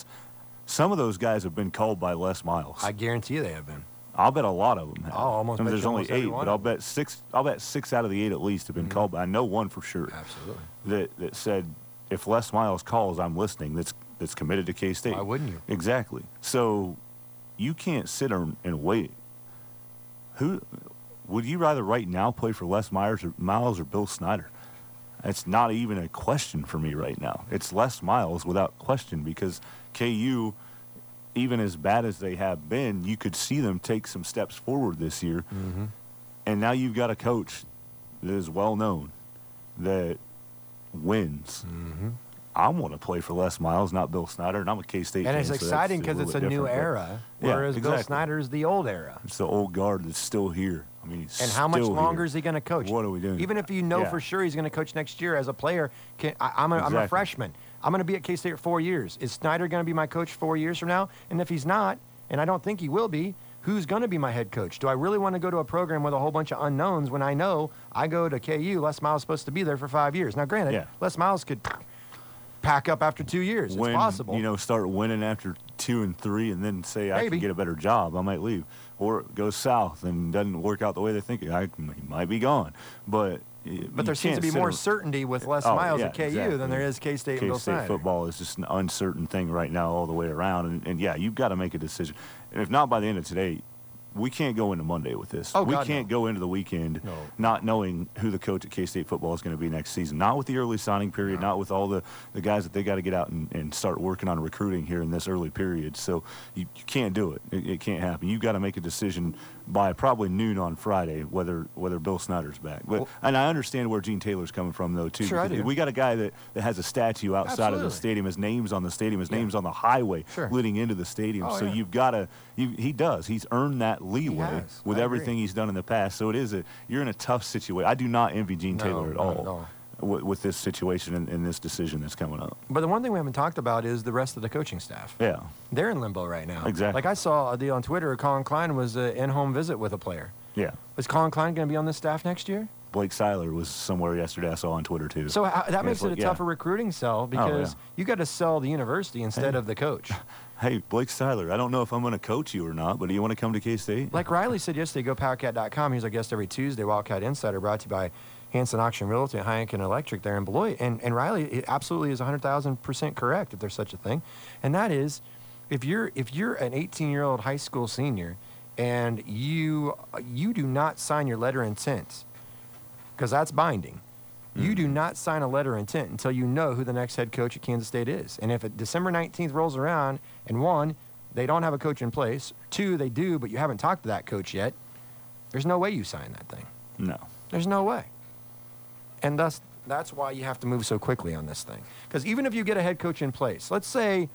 have been called by Les Miles. I guarantee they have been. I'll bet a lot of them have. I'll almost bet there's you only almost 8, but I'll bet 6. I'll bet 6 out of the 8 at least have been called. But I know one for sure. Absolutely. That said, if Les Miles calls, I'm listening. That's committed to K-State. Why wouldn't you? Exactly. So you can't sit and wait. Who would you rather right now play for Les Miles or Bill Snyder? It's not even a question for me right now. It's Les Miles without question because KU, even as bad as they have been, you could see them take some steps forward this year. Mm-hmm. And now you've got a coach that is well known, that wins. Mm-hmm. I want to play for Les Miles, not Bill Snyder, and I'm a K-State fan. And it's exciting because it's a new era, whereas Bill Snyder's the old era. It's the old guard that's still here. I mean, he's and how much still longer here. is he going to coach? What are we doing? Even if you know for sure he's going to coach next year as a player, I'm a freshman. I'm going to be at K-State for 4 years. Is Snyder going to be my coach 4 years from now? And if he's not, and I don't think he will be, who's going to be my head coach? Do I really want to go to a program with a whole bunch of unknowns when I know I go to KU, Les Miles is supposed to be there for 5 years? Now, granted, Les Miles could pack up after 2 years. It's possible. Start winning after 2 and 3 and then say, I can get a better job, I might leave. Or it goes south and doesn't work out the way they think he might be gone. But there seems to be more certainty with Les Miles at KU than there is K-State and Bill Snyder. K-State football is just an uncertain thing right now all the way around. And you've got to make a decision. And if not by the end of today, we can't go into Monday with this. We can't go into the weekend not knowing who the coach at K-State football is going to be next season. Not with the early signing period, not with all the guys that they got to get out and start working on recruiting here in this early period. So you can't do it. It can't happen. You've got to make a decision by probably noon on Friday whether Bill Snyder's back. And I understand where Gene Taylor's coming from, though, too. Sure, I do. We got a guy that has a statue outside of the stadium. His name's on the stadium. His name's on the highway leading into the stadium. So you've got to he does. He's earned that leeway with everything he's done in the past. So you're in a tough situation. I do not envy Gene Taylor at all. With this situation and this decision that's coming up. But the one thing we haven't talked about is the rest of the coaching staff. Yeah. They're in limbo right now. Exactly. Like I saw a deal on Twitter, Colin Klein was in-home visit with a player. Yeah. Is Colin Klein going to be on this staff next year? Blake Seiler was somewhere yesterday I saw on Twitter, too. So that makes it a tougher recruiting sell because you got to sell the university instead of the coach. Hey, Blake Seiler, I don't know if I'm going to coach you or not, but do you want to come to K-State? Like Riley said yesterday, GoPowerCat.com. He's our guest every Tuesday, Wildcat Insider, brought to you by Hanson Auction Realty and Heineken Electric there in Beloit. And Riley absolutely is 100,000% correct, if there's such a thing. And that is, if you're an 18-year-old high school senior and you do not sign your letter of intent, because that's binding, you do not sign a letter of intent until you know who the next head coach at Kansas State is. And if December 19th rolls around and 1, they don't have a coach in place, 2, they do, but you haven't talked to that coach yet, there's no way you sign that thing. No. There's no way. And that's why you have to move so quickly on this thing. Because even if you get a head coach in place, let's say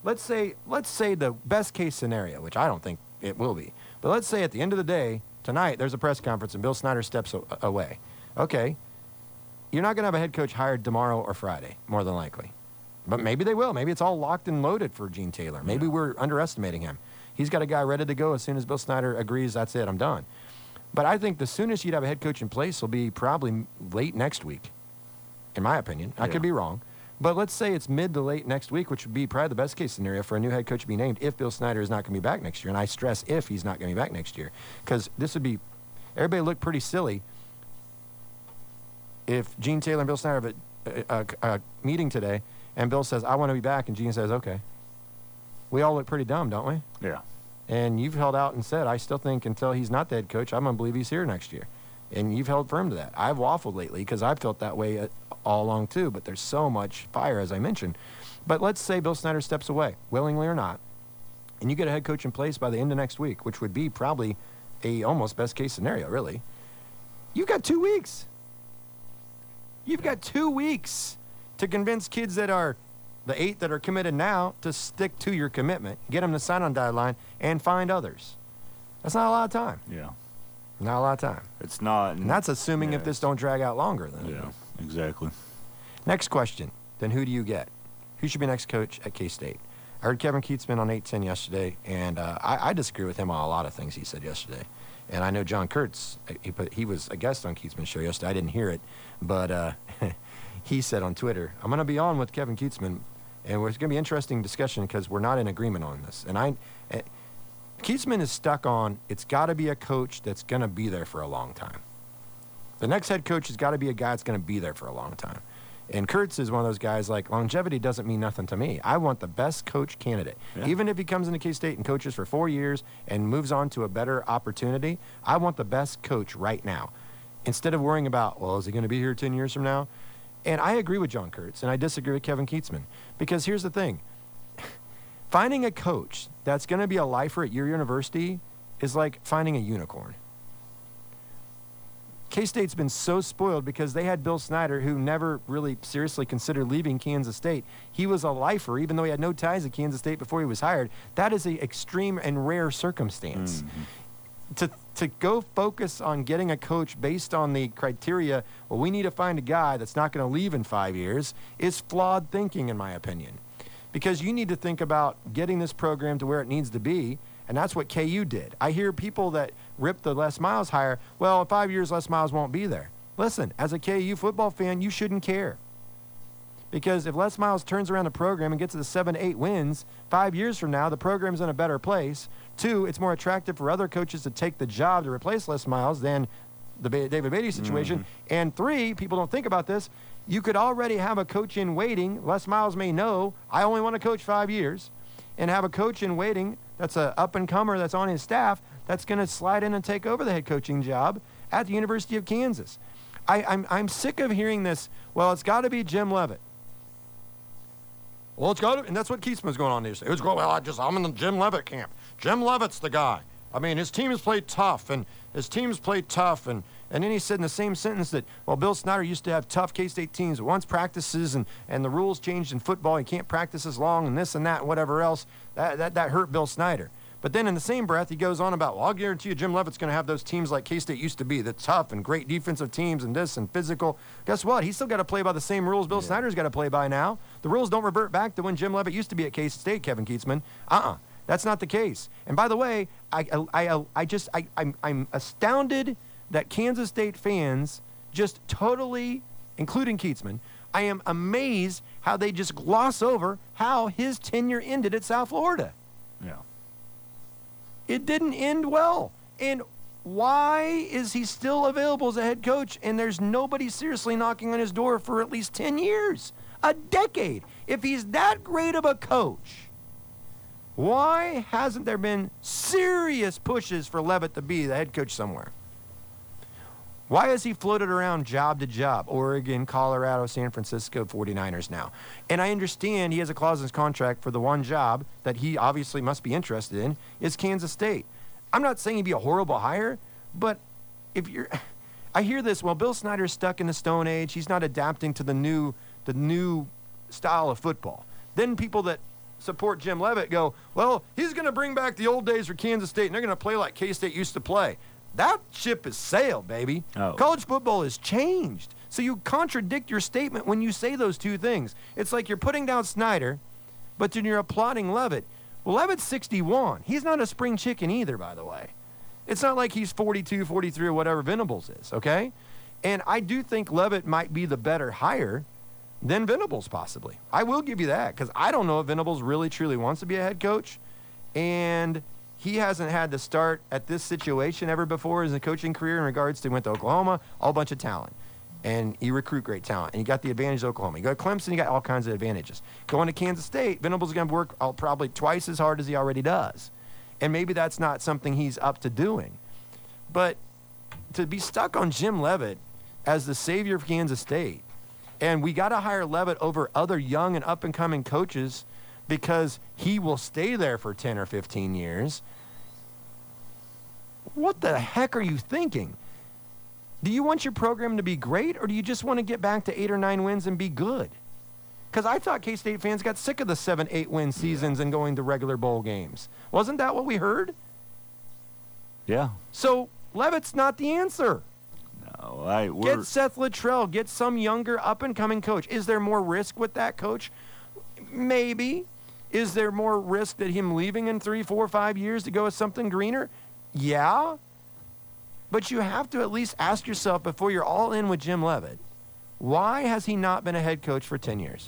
the best case scenario, which I don't think it will be, but let's say at the end of the day, tonight there's a press conference and Bill Snyder steps away. Okay, you're not going to have a head coach hired tomorrow or Friday, more than likely. But maybe they will. Maybe it's all locked and loaded for Gene Taylor. Maybe we're underestimating him. He's got a guy ready to go as soon as Bill Snyder agrees, that's it, I'm done. But I think the soonest you'd have a head coach in place will be probably late next week, in my opinion. I could be wrong. But let's say it's mid to late next week, which would be probably the best case scenario for a new head coach to be named if Bill Snyder is not going to be back next year. And I stress if he's not going to be back next year. Because this would be, everybody look pretty silly if Gene Taylor and Bill Snyder have a meeting today and Bill says, I want to be back, and Gene says, okay. We all look pretty dumb, don't we? Yeah. And you've held out and said, I still think until he's not the head coach, I'm going to believe he's here next year. And you've held firm to that. I've waffled lately because I've felt that way all along too, but there's so much fire, as I mentioned. But let's say Bill Snyder steps away, willingly or not, and you get a head coach in place by the end of next week, which would be probably a almost best case scenario, really. You've got 2 weeks. You've got 2 weeks to convince kids that are the 8 that are committed now to stick to your commitment, get them to sign on dotted line, and find others. That's not a lot of time. Yeah. Not a lot of time. It's not. And that's assuming if this don't drag out longer. Then. Yeah, exactly. Next question. Then who do you get? Who should be next coach at K-State? I heard Kevin Keatsman on 810 yesterday, and I disagree with him on a lot of things he said yesterday. And I know John Kurtz, he was a guest on Keatsman's show yesterday. I didn't hear it, but he said on Twitter, I'm going to be on with Kevin Keatsman, and it's going to be an interesting discussion because we're not in agreement on this. And Keatsman is stuck on, it's got to be a coach that's going to be there for a long time. The next head coach has got to be a guy that's going to be there for a long time. And Kurtz is one of those guys, like, longevity doesn't mean nothing to me. I want the best coach candidate. Yeah. Even if he comes into K-State and coaches for 4 years and moves on to a better opportunity, I want the best coach right now. Instead of worrying about, well, is he going to be here 10 years from now? And I agree with John Kurtz, and I disagree with Kevin Keatsman. Because here's the thing. Finding a coach that's going to be a lifer at your university is like finding a unicorn. K-State's been so spoiled because they had Bill Snyder, who never really seriously considered leaving Kansas State. He was a lifer, even though he had no ties to Kansas State before he was hired. That is an extreme and rare circumstance. Mm-hmm. To go focus on getting a coach based on the criteria, well, we need to find a guy that's not going to leave in 5 years, is flawed thinking, in my opinion. Because you need to think about getting this program to where it needs to be And that's what KU did. I hear people that rip the Les Miles hire. Well, in 5 years, Les Miles won't be there. Listen, as a KU football fan, you shouldn't care. Because if Les Miles turns around the program and gets to the 7-8 wins, 5 years from now, the program's in a better place. 2, it's more attractive for other coaches to take the job to replace Les Miles than the David Beatty situation. And 3, people don't think about this, you could already have a coach in waiting. Les Miles may know, I only want to coach 5 years, and have a coach in waiting that's an up-and-comer that's on his staff that's going to slide in and take over the head coaching job at the University of Kansas. I'm sick of hearing this, well, it's got to be Jim Leavitt. Well, it's got to, and that's what Keesman's going on these days. I'm in the Jim Leavitt camp. Jim Leavitt's the guy. I mean, his team has played tough, and then he said in the same sentence that, well, Bill Snyder used to have tough K-State teams. Once practices and the rules changed in football, you can't practice as long and this and that and whatever else. That hurt Bill Snyder. But then in the same breath, he goes on about, well, I'll guarantee you Jim Leavitt's going to have those teams like K-State used to be, the tough and great defensive teams and this and physical. Guess what? He's still got to play by the same rules Bill Snyder's got to play by now. The rules don't revert back to when Jim Leavitt used to be at K-State, Kevin Keatsman. That's not the case. And by the way, I'm astounded that Kansas State fans just totally, including Keatsman, I am amazed how they just gloss over how his tenure ended at South Florida. Yeah. It didn't end well. And why is he still available as a head coach and there's nobody seriously knocking on his door for at least 10 years? A decade. If he's that great of a coach, why hasn't there been serious pushes for Leavitt to be the head coach somewhere? Why has he floated around job to job? Oregon, Colorado, San Francisco, 49ers now. And I understand he has a clause in his contract for the one job that he obviously must be interested in is Kansas State. I'm not saying he'd be a horrible hire, but I hear this, well, Bill Snyder's stuck in the Stone Age. He's not adapting to the new style of football. Then people that support Jim Leavitt go, well, he's going to bring back the old days for Kansas State, and they're going to play like K-State used to play. That ship has sailed, baby. Oh. College football has changed. So you contradict your statement when you say those two things. It's like you're putting down Snyder, but then you're applauding Leavitt. Well, Leavitt's 61. He's not a spring chicken either, by the way. It's not like he's 42, 43, or whatever Venables is, okay? And I do think Leavitt might be the better hire than Venables, possibly. I will give you that, because I don't know if Venables really, truly wants to be a head coach. And he hasn't had to start at this situation ever before in his coaching career in regards to he went to Oklahoma, all bunch of talent. And he recruit great talent. And he got the advantage of Oklahoma. You go to Clemson, you got all kinds of advantages. Going to Kansas State, Venables is going to work probably twice as hard as he already does. And maybe that's not something he's up to doing. But to be stuck on Jim Leavitt as the savior of Kansas State, and we got to hire Leavitt over other young and up-and-coming coaches because he will stay there for 10 or 15 years. What the heck are you thinking? Do you want your program to be great, or do you just want to get back to 8 or 9 wins and be good? Because I thought K-State fans got sick of the 7-8 win seasons and going to regular bowl games. Wasn't that what we heard? Yeah. So Leavitt's not the answer. No, Get Seth Littrell. Get some younger up-and-coming coach. Is there more risk with that coach? Maybe. Is there more risk that him leaving in 3, 4, 5 years to go with something greener? Yeah. But you have to at least ask yourself before you're all in with Jim Leavitt, why has he not been a head coach for 10 years?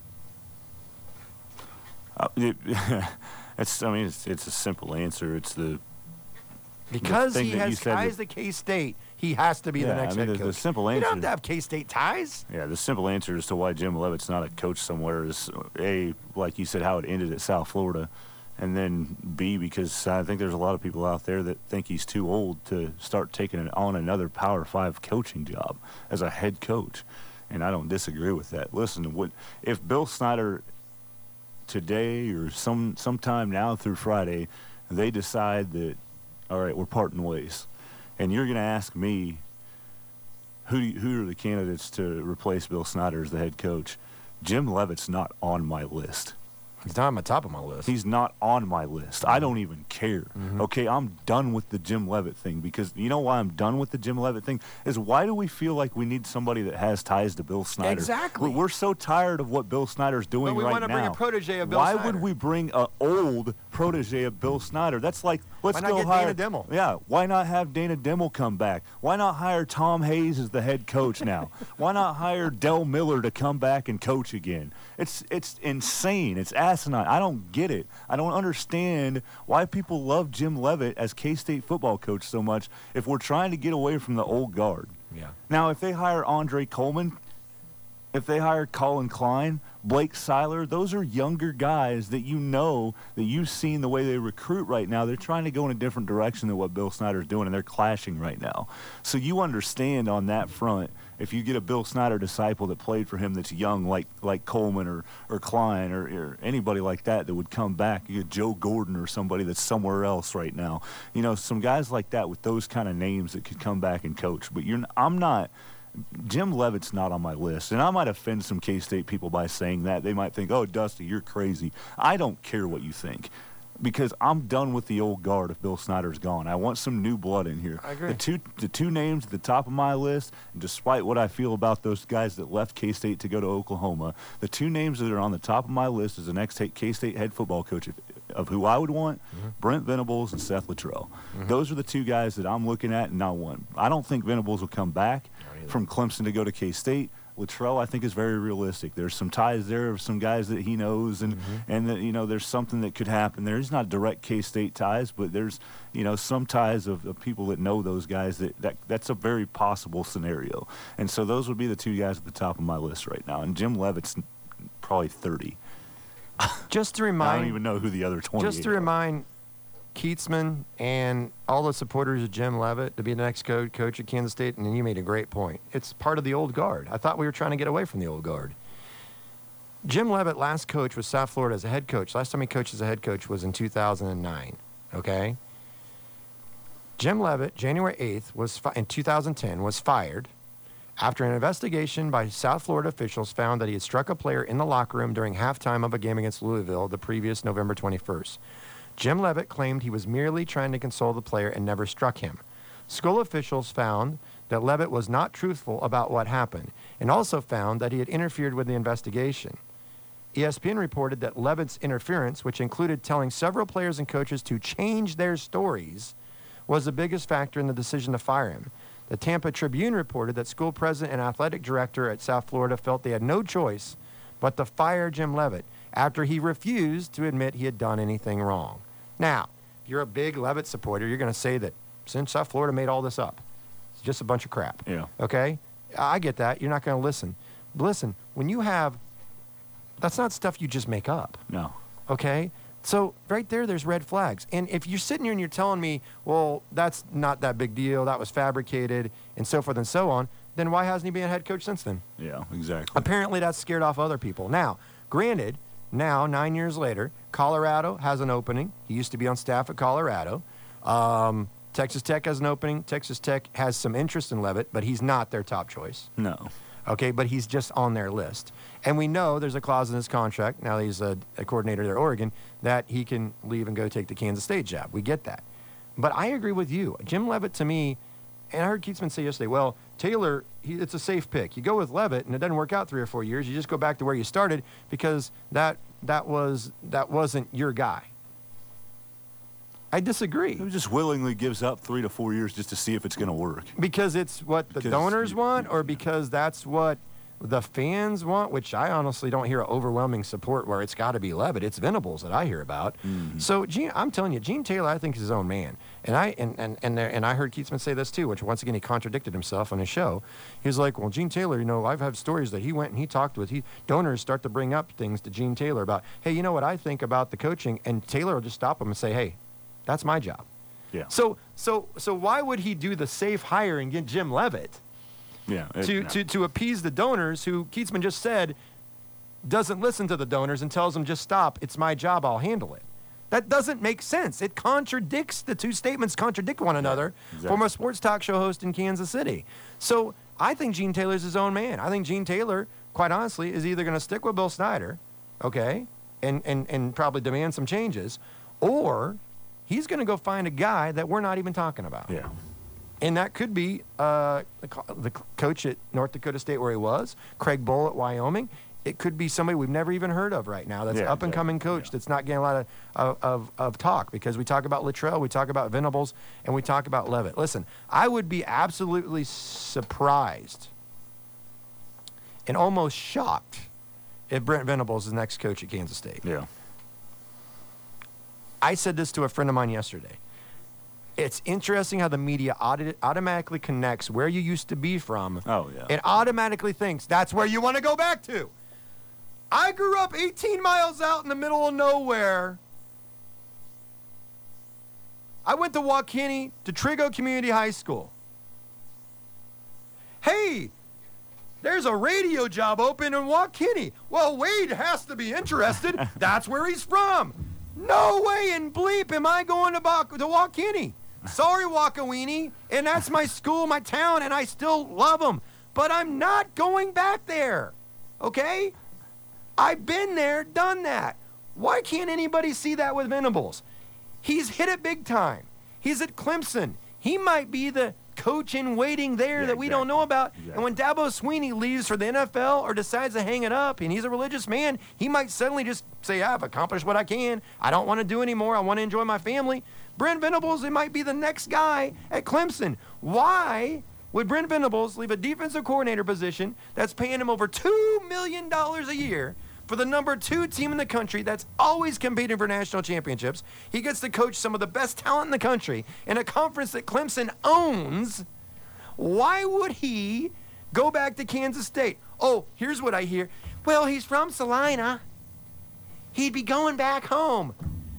It's a simple answer. It's because he has ties to K-State. He has to be the next head coach. The simple answer. You don't have to have K-State ties. Yeah, the simple answer as to why Jim Leavitt's not a coach somewhere is A, like you said, how it ended at South Florida, and then B, because I think there's a lot of people out there that think he's too old to start taking on another Power 5 coaching job as a head coach, and I don't disagree with that. Listen, if Bill Snyder today or sometime now through Friday, they decide that, all right, we're parting ways, and you're going to ask me who are the candidates to replace Bill Snyder as the head coach, Jim Leavitt's not on my list. He's not on the top of my list. He's not on my list. I don't even care. Mm-hmm. Okay, I'm done with the Jim Leavitt thing, because you know why I'm done with the Jim Leavitt thing? Is why do we feel like we need somebody that has ties to Bill Snyder? Exactly. We're so tired of what Bill Snyder's doing right now. But we want to bring a protege of Bill Snyder. Why would we bring an old protege of Bill Snyder. That's like, let's Why not go get hire Dana Dimel? Yeah, why not have Dana Dimel come back? Why not hire Tom Hayes as the head coach now? Why not hire Del Miller to come back and coach again? It's insane. It's asinine. I don't get it. I don't understand why people love Jim Leavitt as K-State football coach so much if we're trying to get away from the old guard. Yeah. Now, if they hire Andre Coleman, if they hire Colin Klein, Blake Seiler, those are younger guys that that you've seen the way they recruit right now. They're trying to go in a different direction than what Bill Snyder's doing, and they're clashing right now. So you understand on that front, if you get a Bill Snyder disciple that played for him that's young, like Coleman or Klein or anybody like that would come back, you get Joe Gordon or somebody that's somewhere else right now. Some guys like that with those kind of names that could come back and coach. But I'm not. Jim Leavitt's not on my list, and I might offend some K-State people by saying that. They might think, oh, Dusty, you're crazy. I don't care what you think, because I'm done with the old guard if Bill Snyder's gone. I want some new blood in here. I agree. The two names at the top of my list, and despite what I feel about those guys that left K-State to go to Oklahoma, the two names that are on the top of my list as the next K-State head football coach of who I would want, Brent Venables and Seth Luttrell. Those are the two guys that I'm looking at and not one. I don't think Venables will come back from Clemson to go to K-State. Luttrell, I think, is very realistic. There's some ties there of some guys that he knows, and that, there's something that could happen there. He's not direct K-State ties, but there's, some ties of people that know those guys that's a very possible scenario. And so those would be the two guys at the top of my list right now. And Jim Leavitt's probably 30. Just to I remind, don't even know who the other 28 just to remind Keatsman and all the supporters of Jim Leavitt to be the next coach at Kansas State, and then you made a great point. It's part of the old guard. I thought we were trying to get away from the old guard. Jim Leavitt last coach was South Florida as a head coach. Last time he coached as a head coach was in 2009, okay? Jim Leavitt, January 8th, in 2010, was fired after an investigation by South Florida officials found that he had struck a player in the locker room during halftime of a game against Louisville the previous November 21st. Jim Leavitt claimed he was merely trying to console the player and never struck him. School officials found that Leavitt was not truthful about what happened and also found that he had interfered with the investigation. ESPN reported that Leavitt's interference, which included telling several players and coaches to change their stories, was the biggest factor in the decision to fire him. The Tampa Tribune reported that school president and athletic director at South Florida felt they had no choice but to fire Jim Leavitt after he refused to admit he had done anything wrong. Now, if you're a big Leavitt supporter, you're going to say that since South Florida made all this up, it's just a bunch of crap. Yeah. Okay? I get that. You're not going to listen. But listen, when you have, that's not stuff you just make up. No. Okay? So right there's red flags. And if you're sitting here and you're telling me, well, that's not that big deal, that was fabricated, and so forth and so on, then why hasn't he been a head coach since then? Yeah, exactly. Apparently that's scared off other people. Now, granted, now, 9 years later, Colorado has an opening. He used to be on staff at Colorado. Texas Tech has an opening. Texas Tech has some interest in Leavitt, but he's not their top choice. No. Okay, but he's just on their list. And we know there's a clause in his contract, now that he's a coordinator there at Oregon, that he can leave and go take the Kansas State job. We get that. But I agree with you. Jim Leavitt, to me, and I heard Keatsman say yesterday, well, Taylor, it's a safe pick. You go with Leavitt, and it doesn't work out 3 or 4 years. You just go back to where you started because that wasn't your guy. I disagree. Who just willingly gives up 3 to 4 years just to see if it's going to work? Because it's what the donors want, or because that's what the fans want, which I honestly don't hear overwhelming support where it's got to be Leavitt. It's Venables that I hear about. Mm-hmm. So I'm telling you, Gene Taylor, I think is his own man. And I heard Keatsman say this too, which once again he contradicted himself on his show. He was like, well, Gene Taylor, I've had stories that he went and he talked with. Donors start to bring up things to Gene Taylor about, hey, you know what I think about the coaching, and Taylor will just stop him and say, hey, that's my job. Yeah. So why would he do the safe hire and get Jim Leavitt? Yeah. To appease the donors, who Keatsman just said doesn't listen to the donors and tells them just stop. It's my job. I'll handle it. That doesn't make sense. It contradicts, the two statements contradict one another from a sports talk show host in Kansas City. So I think Gene Taylor's his own man. I think Gene Taylor, quite honestly, is either going to stick with Bill Snyder, okay, and probably demand some changes, or he's going to go find a guy that we're not even talking about. Yeah. And that could be the coach at North Dakota State where he was, Craig Bull at Wyoming. it could be somebody we've never even heard of right now. That's Yeah, up-and-coming exactly. coach that's not getting a lot of talk, because we talk about Luttrell, we talk about Venables, and we talk about Levitt. Listen, I would be absolutely surprised and almost shocked if Brent Venables is the next coach at Kansas State. Yeah. I said this to a friend of mine yesterday. It's interesting how the media automatically connects where you used to be from. Oh, yeah. And automatically thinks that's where you want to go back to. I grew up 18 miles out in the middle of nowhere. I went to Waukegan to Trigo Community High School. Hey, there's a radio job open in Waukegan. Well, Wade has to be interested. That's where he's from. No way in bleep am I going to Waukegan. Sorry, Waukegan. And that's my school, my town, and I still love them. But I'm not going back there. Okay? I've been there, done that. Why can't anybody see that with Venables? He's hit it big time. He's at Clemson. He might be the coach in waiting there that we don't know about. Exactly. And when Dabo Sweeney leaves for the NFL or decides to hang it up, and he's a religious man, he might suddenly just say, I've accomplished what I can. I don't want to do anymore. I want to enjoy my family. Brent Venables, it might be the next guy at Clemson. Why would Brent Venables leave a defensive coordinator position that's paying him over $2 million a year for the number 2 team in the country that's always competing for national championships? He gets to coach some of the best talent in the country in a conference that Clemson owns. Why would he go back to Kansas State? Oh, here's what I hear. Well, he's from Salina. He'd be going back home.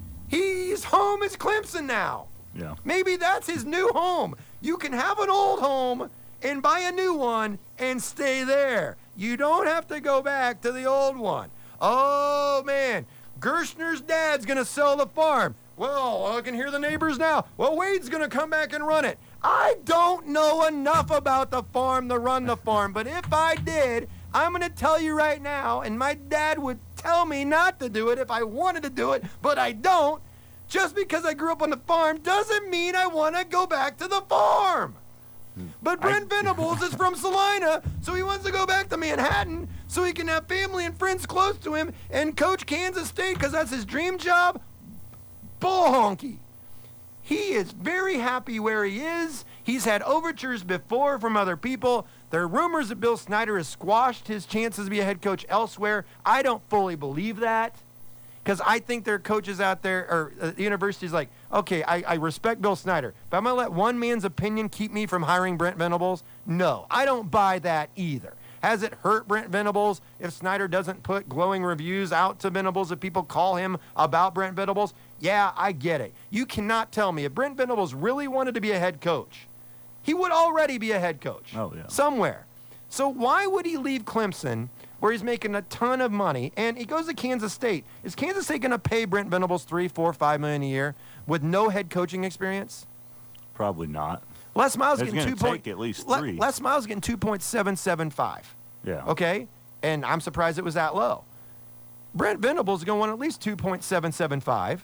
His home is Clemson now. Yeah. Maybe that's his new home. You can have an old home and buy a new one and stay there. You don't have to go back to the old one. Oh, man, Gershner's dad's going to sell the farm. Well, I can hear the neighbors now. Well, Wade's going to come back and run it. I don't know enough about the farm to run the farm, but if I did, I'm going to tell you right now, and my dad would tell me not to do it if I wanted to do it, but I don't. Just because I grew up on the farm doesn't mean I want to go back to the farm. But Brent Venables is from Salina, so he wants to go back to Manhattan so he can have family and friends close to him and coach Kansas State because that's his dream job. Bull honky. He is very happy where he is. He's had overtures before from other people. There are rumors that Bill Snyder has squashed his chances to be a head coach elsewhere. I don't fully believe that, because I think there are coaches out there, or the university's like, okay, I respect Bill Snyder, but I'm going to let one man's opinion keep me from hiring Brent Venables? No, I don't buy that either. Has it hurt Brent Venables if Snyder doesn't put glowing reviews out to Venables if people call him about Brent Venables? Yeah, I get it. You cannot tell me if Brent Venables really wanted to be a head coach, he would already be a head coach somewhere. So why would he leave Clemson, where he's making a ton of money, and he goes to Kansas State? Is Kansas State going to pay Brent Venables $3, $4, $5 million a year with no head coaching experience? Probably not. Les Miles It's getting gonna take at least 3. Les Miles getting 2.775. Yeah. Okay, and I'm surprised it was that low. Brent Venables is going to want at least 2.775.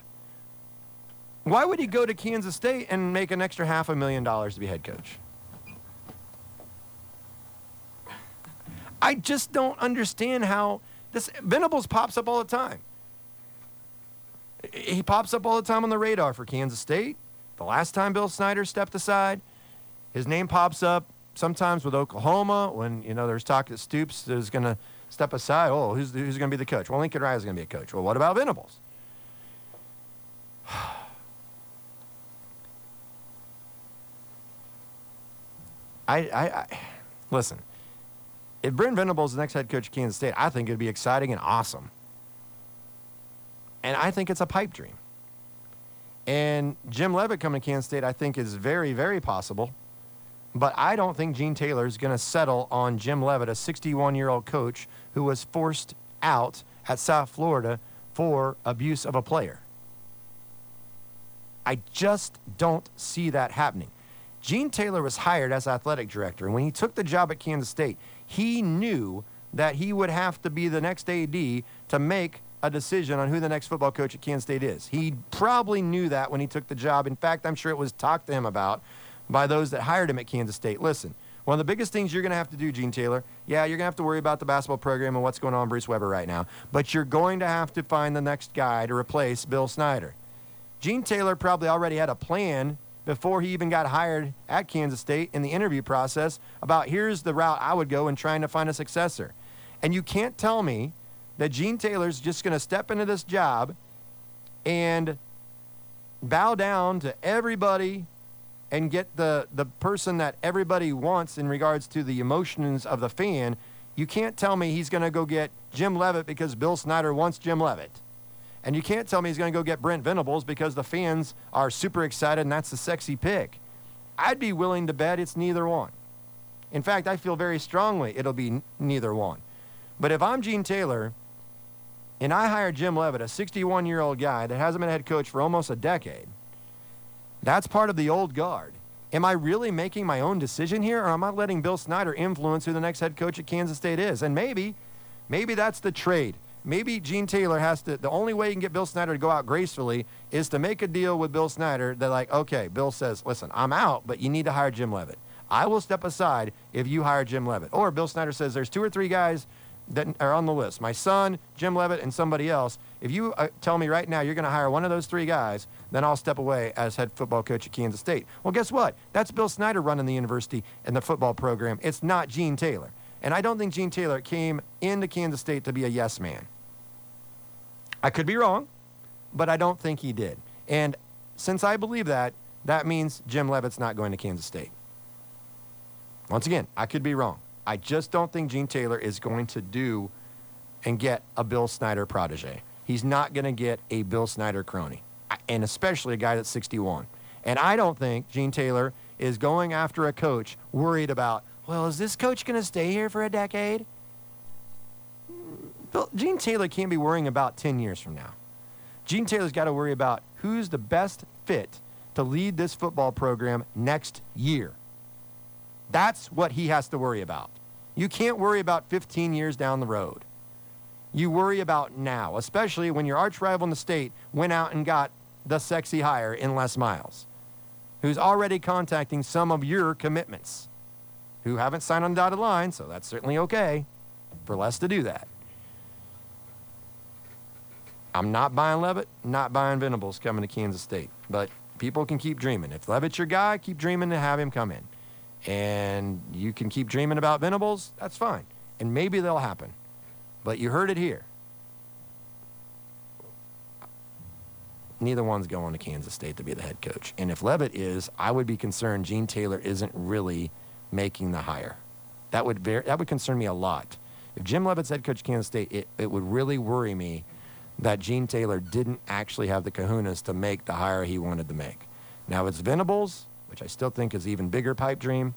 Why would he go to Kansas State and make an extra $500,000 to be head coach? I just don't understand how this. Venables pops up all the time. He pops up all the time on the radar for Kansas State. The last time Bill Snyder stepped aside, his name pops up sometimes with Oklahoma when, there's talk that Stoops is going to step aside. Oh, who's going to be the coach? Well, Lincoln Riley's going to be a coach. Well, what about Venables? Listen, if Brent Venables is the next head coach of Kansas State, I think it'd be exciting and awesome. And I think it's a pipe dream. And Jim Levitt coming to Kansas State, I think, is very, very possible. But I don't think Gene Taylor is going to settle on Jim Levitt, a 61-year-old coach who was forced out at South Florida for abuse of a player. I just don't see that happening. Gene Taylor was hired as athletic director, and when he took the job at Kansas State, he knew that he would have to be the next AD to make a decision on who the next football coach at Kansas State is. He probably knew that when he took the job. In fact, I'm sure it was talked to him about by those that hired him at Kansas State. Listen, One of the biggest things you're going to have to do, Gene Taylor, yeah, you're going to have to worry about the basketball program and what's going on with Bruce Weber right now, but you're going to have to find the next guy to replace Bill Snyder. Gene Taylor probably already had a plan before he even got hired at Kansas State in the interview process about here's the route I would go in trying to find a successor. And you can't tell me that Gene Taylor's just going to step into this job and bow down to everybody and get the person that everybody wants in regards to the emotions of the fan. You can't tell me he's going to go get Jim Leavitt because Bill Snyder wants Jim Leavitt. And you can't tell me he's going to go get Brent Venables because the fans are super excited and that's the sexy pick. I'd be willing to bet it's neither one. In fact, I feel very strongly it'll be neither one. But if I'm Gene Taylor and I hire Jim Leavitt, a 61-year-old guy that hasn't been a head coach for almost a decade, that's part of the old guard. Am I really making my own decision here, or am I letting Bill Snyder influence who the next head coach at Kansas State is? And maybe that's the trade. Maybe Gene Taylor has to, the only way you can get Bill Snyder to go out gracefully is to make a deal with Bill Snyder that, like, okay, Bill says, listen, I'm out, but you need to hire Jim Leavitt. I will step aside if you hire Jim Leavitt. Or Bill Snyder says there's 2 or 3 guys that are on the list. My son, Jim Leavitt, and somebody else. If you tell me right now you're going to hire one of those 3 guys, then I'll step away as head football coach at Kansas State. Well, guess what? That's Bill Snyder running the university and the football program. It's not Gene Taylor. And I don't think Gene Taylor came into Kansas State to be a yes man. I could be wrong, but I don't think he did. And since I believe that, that means Jim Leavitt's not going to Kansas State. Once again, I could be wrong. I just don't think Gene Taylor is going to do and get a Bill Snyder protege. He's not going to get a Bill Snyder crony, and especially a guy that's 61. And I don't think Gene Taylor is going after a coach worried about, well, is this coach going to stay here for a decade? Gene Taylor can't be worrying about 10 years from now. Gene Taylor's got to worry about who's the best fit to lead this football program next year. That's what he has to worry about. You can't worry about 15 years down the road. You worry about now, especially when your arch rival in the state went out and got the sexy hire in Les Miles, who's already contacting some of your commitments, who haven't signed on the dotted line, so that's certainly okay for Les to do that. I'm not buying Leavitt, not buying Venables coming to Kansas State. But people can keep dreaming. If Leavitt's your guy, keep dreaming to have him come in. And you can keep dreaming about Venables, that's fine. And maybe they'll happen. But you heard it here. Neither one's going to Kansas State to be the head coach. And if Leavitt is, I would be concerned Gene Taylor isn't really making the hire. That would concern me a lot. If Jim Leavitt's head coach at Kansas State, it would really worry me that Gene Taylor didn't actually have the kahunas to make the hire he wanted to make. Now, it's Venables, which I still think is even bigger pipe dream.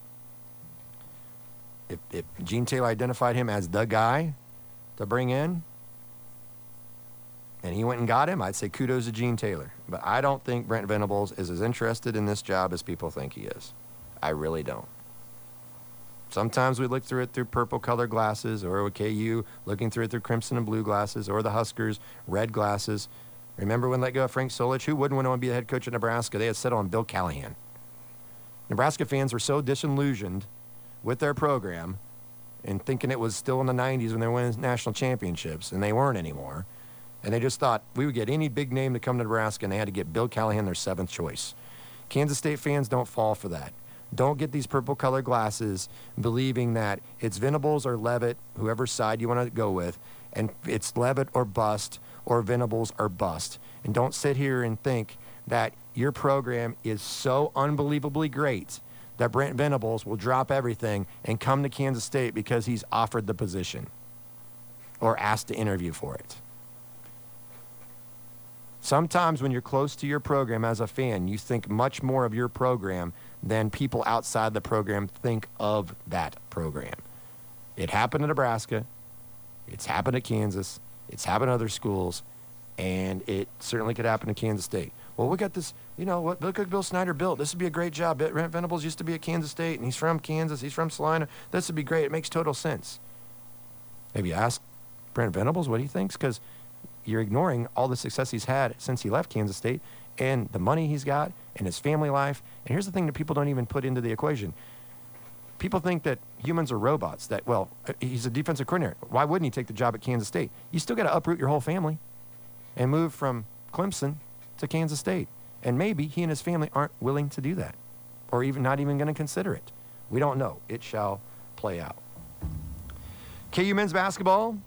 If Gene Taylor identified him as the guy to bring in, and he went and got him, I'd say kudos to Gene Taylor. But I don't think Brent Venables is as interested in this job as people think he is. I really don't. Sometimes we look through it through purple-colored glasses, or KU looking through it through crimson and blue glasses, or the Huskers, red glasses. Remember when they let go of Frank Solich? Who wouldn't want to be the head coach of Nebraska? They had settled on Bill Callahan. Nebraska fans were so disillusioned with their program and thinking it was still in the 90s when they were winning national championships, and they weren't anymore. And they just thought we would get any big name to come to Nebraska, and they had to get Bill Callahan their 7th choice. Kansas State fans don't fall for that. Don't get these purple-colored glasses believing that it's Venables or Leavitt, whoever side you want to go with, and it's Leavitt or bust or Venables or bust. And don't sit here and think that your program is so unbelievably great that Brent Venables will drop everything and come to Kansas State because he's offered the position or asked to interview for it. Sometimes when you're close to your program as a fan, you think much more of your program than people outside the program think of that program. It happened in Nebraska. It's happened at Kansas. It's happened at other schools. And it certainly could happen in Kansas State. Well, we got this, look what Bill Snyder built. This would be a great job. Brent Venables used to be at Kansas State, and he's from Kansas. He's from Salina. This would be great. It makes total sense. Maybe ask Brent Venables what he thinks, because you're ignoring all the success he's had since he left Kansas State and the money he's got and his family life. And here's the thing that people don't even put into the equation. People think that humans are robots, that, well, he's a defensive coordinator. Why wouldn't he take the job at Kansas State? You still got to uproot your whole family and move from Clemson to Kansas State. And maybe he and his family aren't willing to do that, or even not even going to consider it. We don't know. It shall play out. KU men's basketball,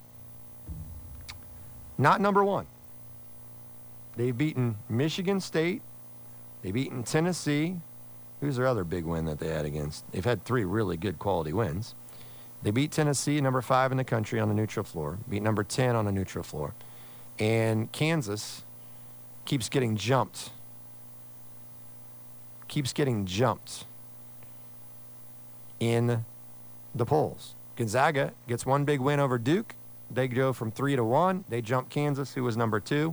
not number one. They've beaten Michigan State. They've beaten Tennessee. Who's their other big win that they had against? They've had 3 really good quality wins. They beat Tennessee, number 5 in the country, on the neutral floor. Beat number 10 on the neutral floor. And Kansas keeps getting jumped. In the polls. Gonzaga gets one big win over Duke. They go from 3-1. They jump Kansas, who was number 2.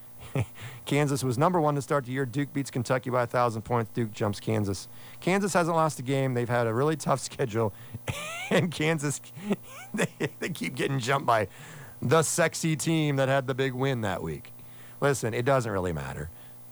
Kansas was number 1 to start the year. Duke beats Kentucky by 1,000 points. Duke jumps Kansas. Kansas hasn't lost a game. They've had a really tough schedule. And Kansas, they keep getting jumped by the sexy team that had the big win that week. Listen, it doesn't really matter.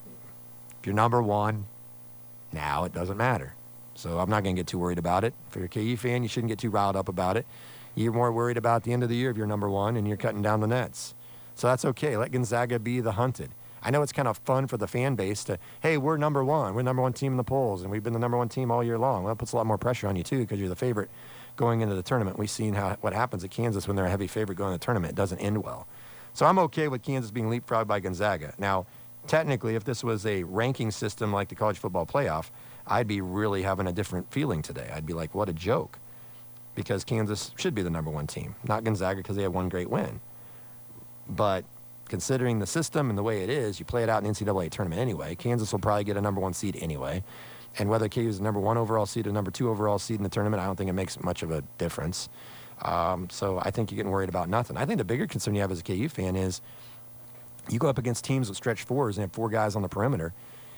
If you're number 1, now it doesn't matter. So I'm not going to get too worried about it. If you're a KU fan, you shouldn't get too riled up about it. You're more worried about the end of the year if you're number 1 and you're cutting down the nets. So that's okay. Let Gonzaga be the hunted. I know it's kind of fun for the fan base to, hey, we're number 1. We're the number 1 team in the polls, and we've been the number 1 team all year long. Well, that puts a lot more pressure on you, too, because you're the favorite going into the tournament. We've seen what happens at Kansas when they're a heavy favorite going to the tournament. It doesn't end well. So I'm okay with Kansas being leapfrogged by Gonzaga. Now, technically, if this was a ranking system like the college football playoff, I'd be really having a different feeling today. I'd be like, what a joke. Because Kansas should be the number 1 team, not Gonzaga because they had one great win. But considering the system and the way it is, you play it out in the NCAA tournament anyway. Kansas will probably get a number 1 seed anyway. And whether KU is the number 1 overall seed or number 2 overall seed in the tournament, I don't think it makes much of a difference. So I think you're getting worried about nothing. I think the bigger concern you have as a KU fan is you go up against teams with stretch 4s and have 4 guys on the perimeter,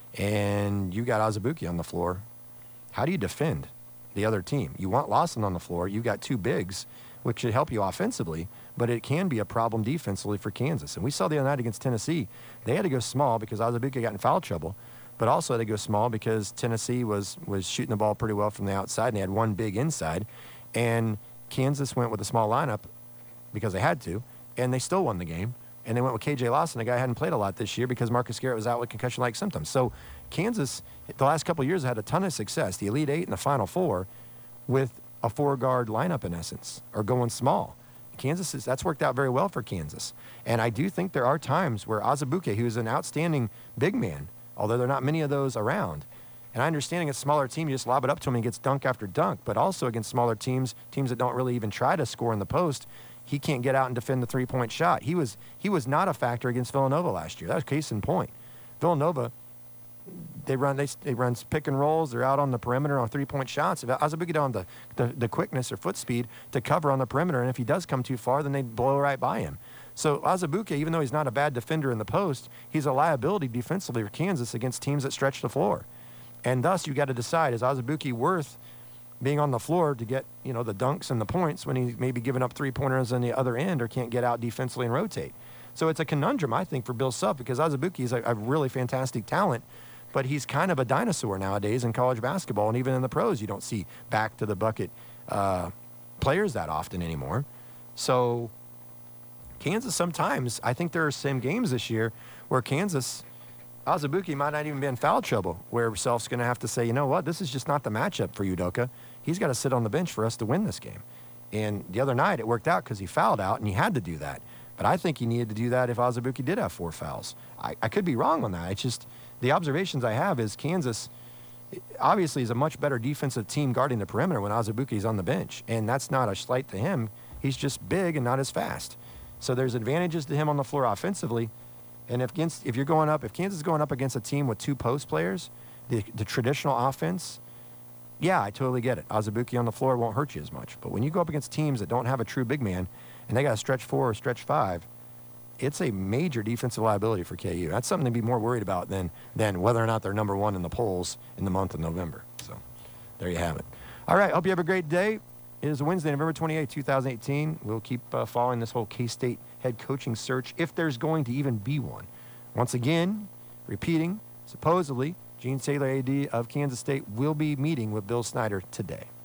and you got Azubuike on the floor. How do you defend the other team? You want Lawson on the floor. You've got 2 bigs, which should help you offensively, but it can be a problem defensively for Kansas. And we saw the other night against Tennessee, they had to go small because Azubuike got in foul trouble, but also had to go small because Tennessee was shooting the ball pretty well from the outside, and they had 1 big inside. And Kansas went with a small lineup because they had to, and they still won the game. And they went with K.J. Lawson, a guy who hadn't played a lot this year because Marcus Garrett was out with concussion-like symptoms. So Kansas, the last couple of years, had a ton of success, the Elite 8 and the Final 4, with a 4-guard lineup in essence, or going small. That's worked out very well for Kansas. And I do think there are times where Azubuike, who's an outstanding big man, although there are not many of those around, and I understand against a smaller team, you just lob it up to him and he gets dunk after dunk, but also against smaller teams that don't really even try to score in the post, he can't get out and defend the 3-point shot. He was not a factor against Villanova last year. That was case in point. Villanova, they run pick and rolls. They're out on the perimeter on 3-point shots. If Azubuike don't have the quickness or foot speed to cover on the perimeter, and if he does come too far, then they blow right by him. So Azubuike, even though he's not a bad defender in the post, he's a liability defensively for Kansas against teams that stretch the floor. And thus, you got to decide, is Azubuike worth being on the floor to get, the dunks and the points when he's maybe giving up 3-pointers on the other end or can't get out defensively and rotate? So it's a conundrum, I think, for Bill Self, because Azubuike is a really fantastic talent, but he's kind of a dinosaur nowadays in college basketball, and even in the pros, you don't see back-to-the-bucket players that often anymore. So Kansas sometimes, I think there are some games this year where Azubuike might not even be in foul trouble, where Self's going to have to say, you know what, this is just not the matchup for Udoka. He's got to sit on the bench for us to win this game. And the other night, it worked out because he fouled out, and he had to do that. But I think he needed to do that if Azubuike did have 4 fouls. I could be wrong on that. It's just the observations I have is Kansas obviously is a much better defensive team guarding the perimeter when Azubuike is on the bench. And that's not a slight to him. He's just big and not as fast. So there's advantages to him on the floor offensively. And if Kansas is going up against a team with 2 post players, the traditional offense, yeah, I totally get it. Azubuike on the floor won't hurt you as much. But when you go up against teams that don't have a true big man and they got a stretch 4 or stretch 5, it's a major defensive liability for KU. That's something to be more worried about than whether or not they're number 1 in the polls in the month of November. So there you have it. All right, hope you have a great day. It is Wednesday, November 28, 2018. We'll keep following this whole K-State head coaching search, if there's going to even be one. Once again, repeating, supposedly, Gene Saylor, AD of Kansas State, will be meeting with Bill Snyder today.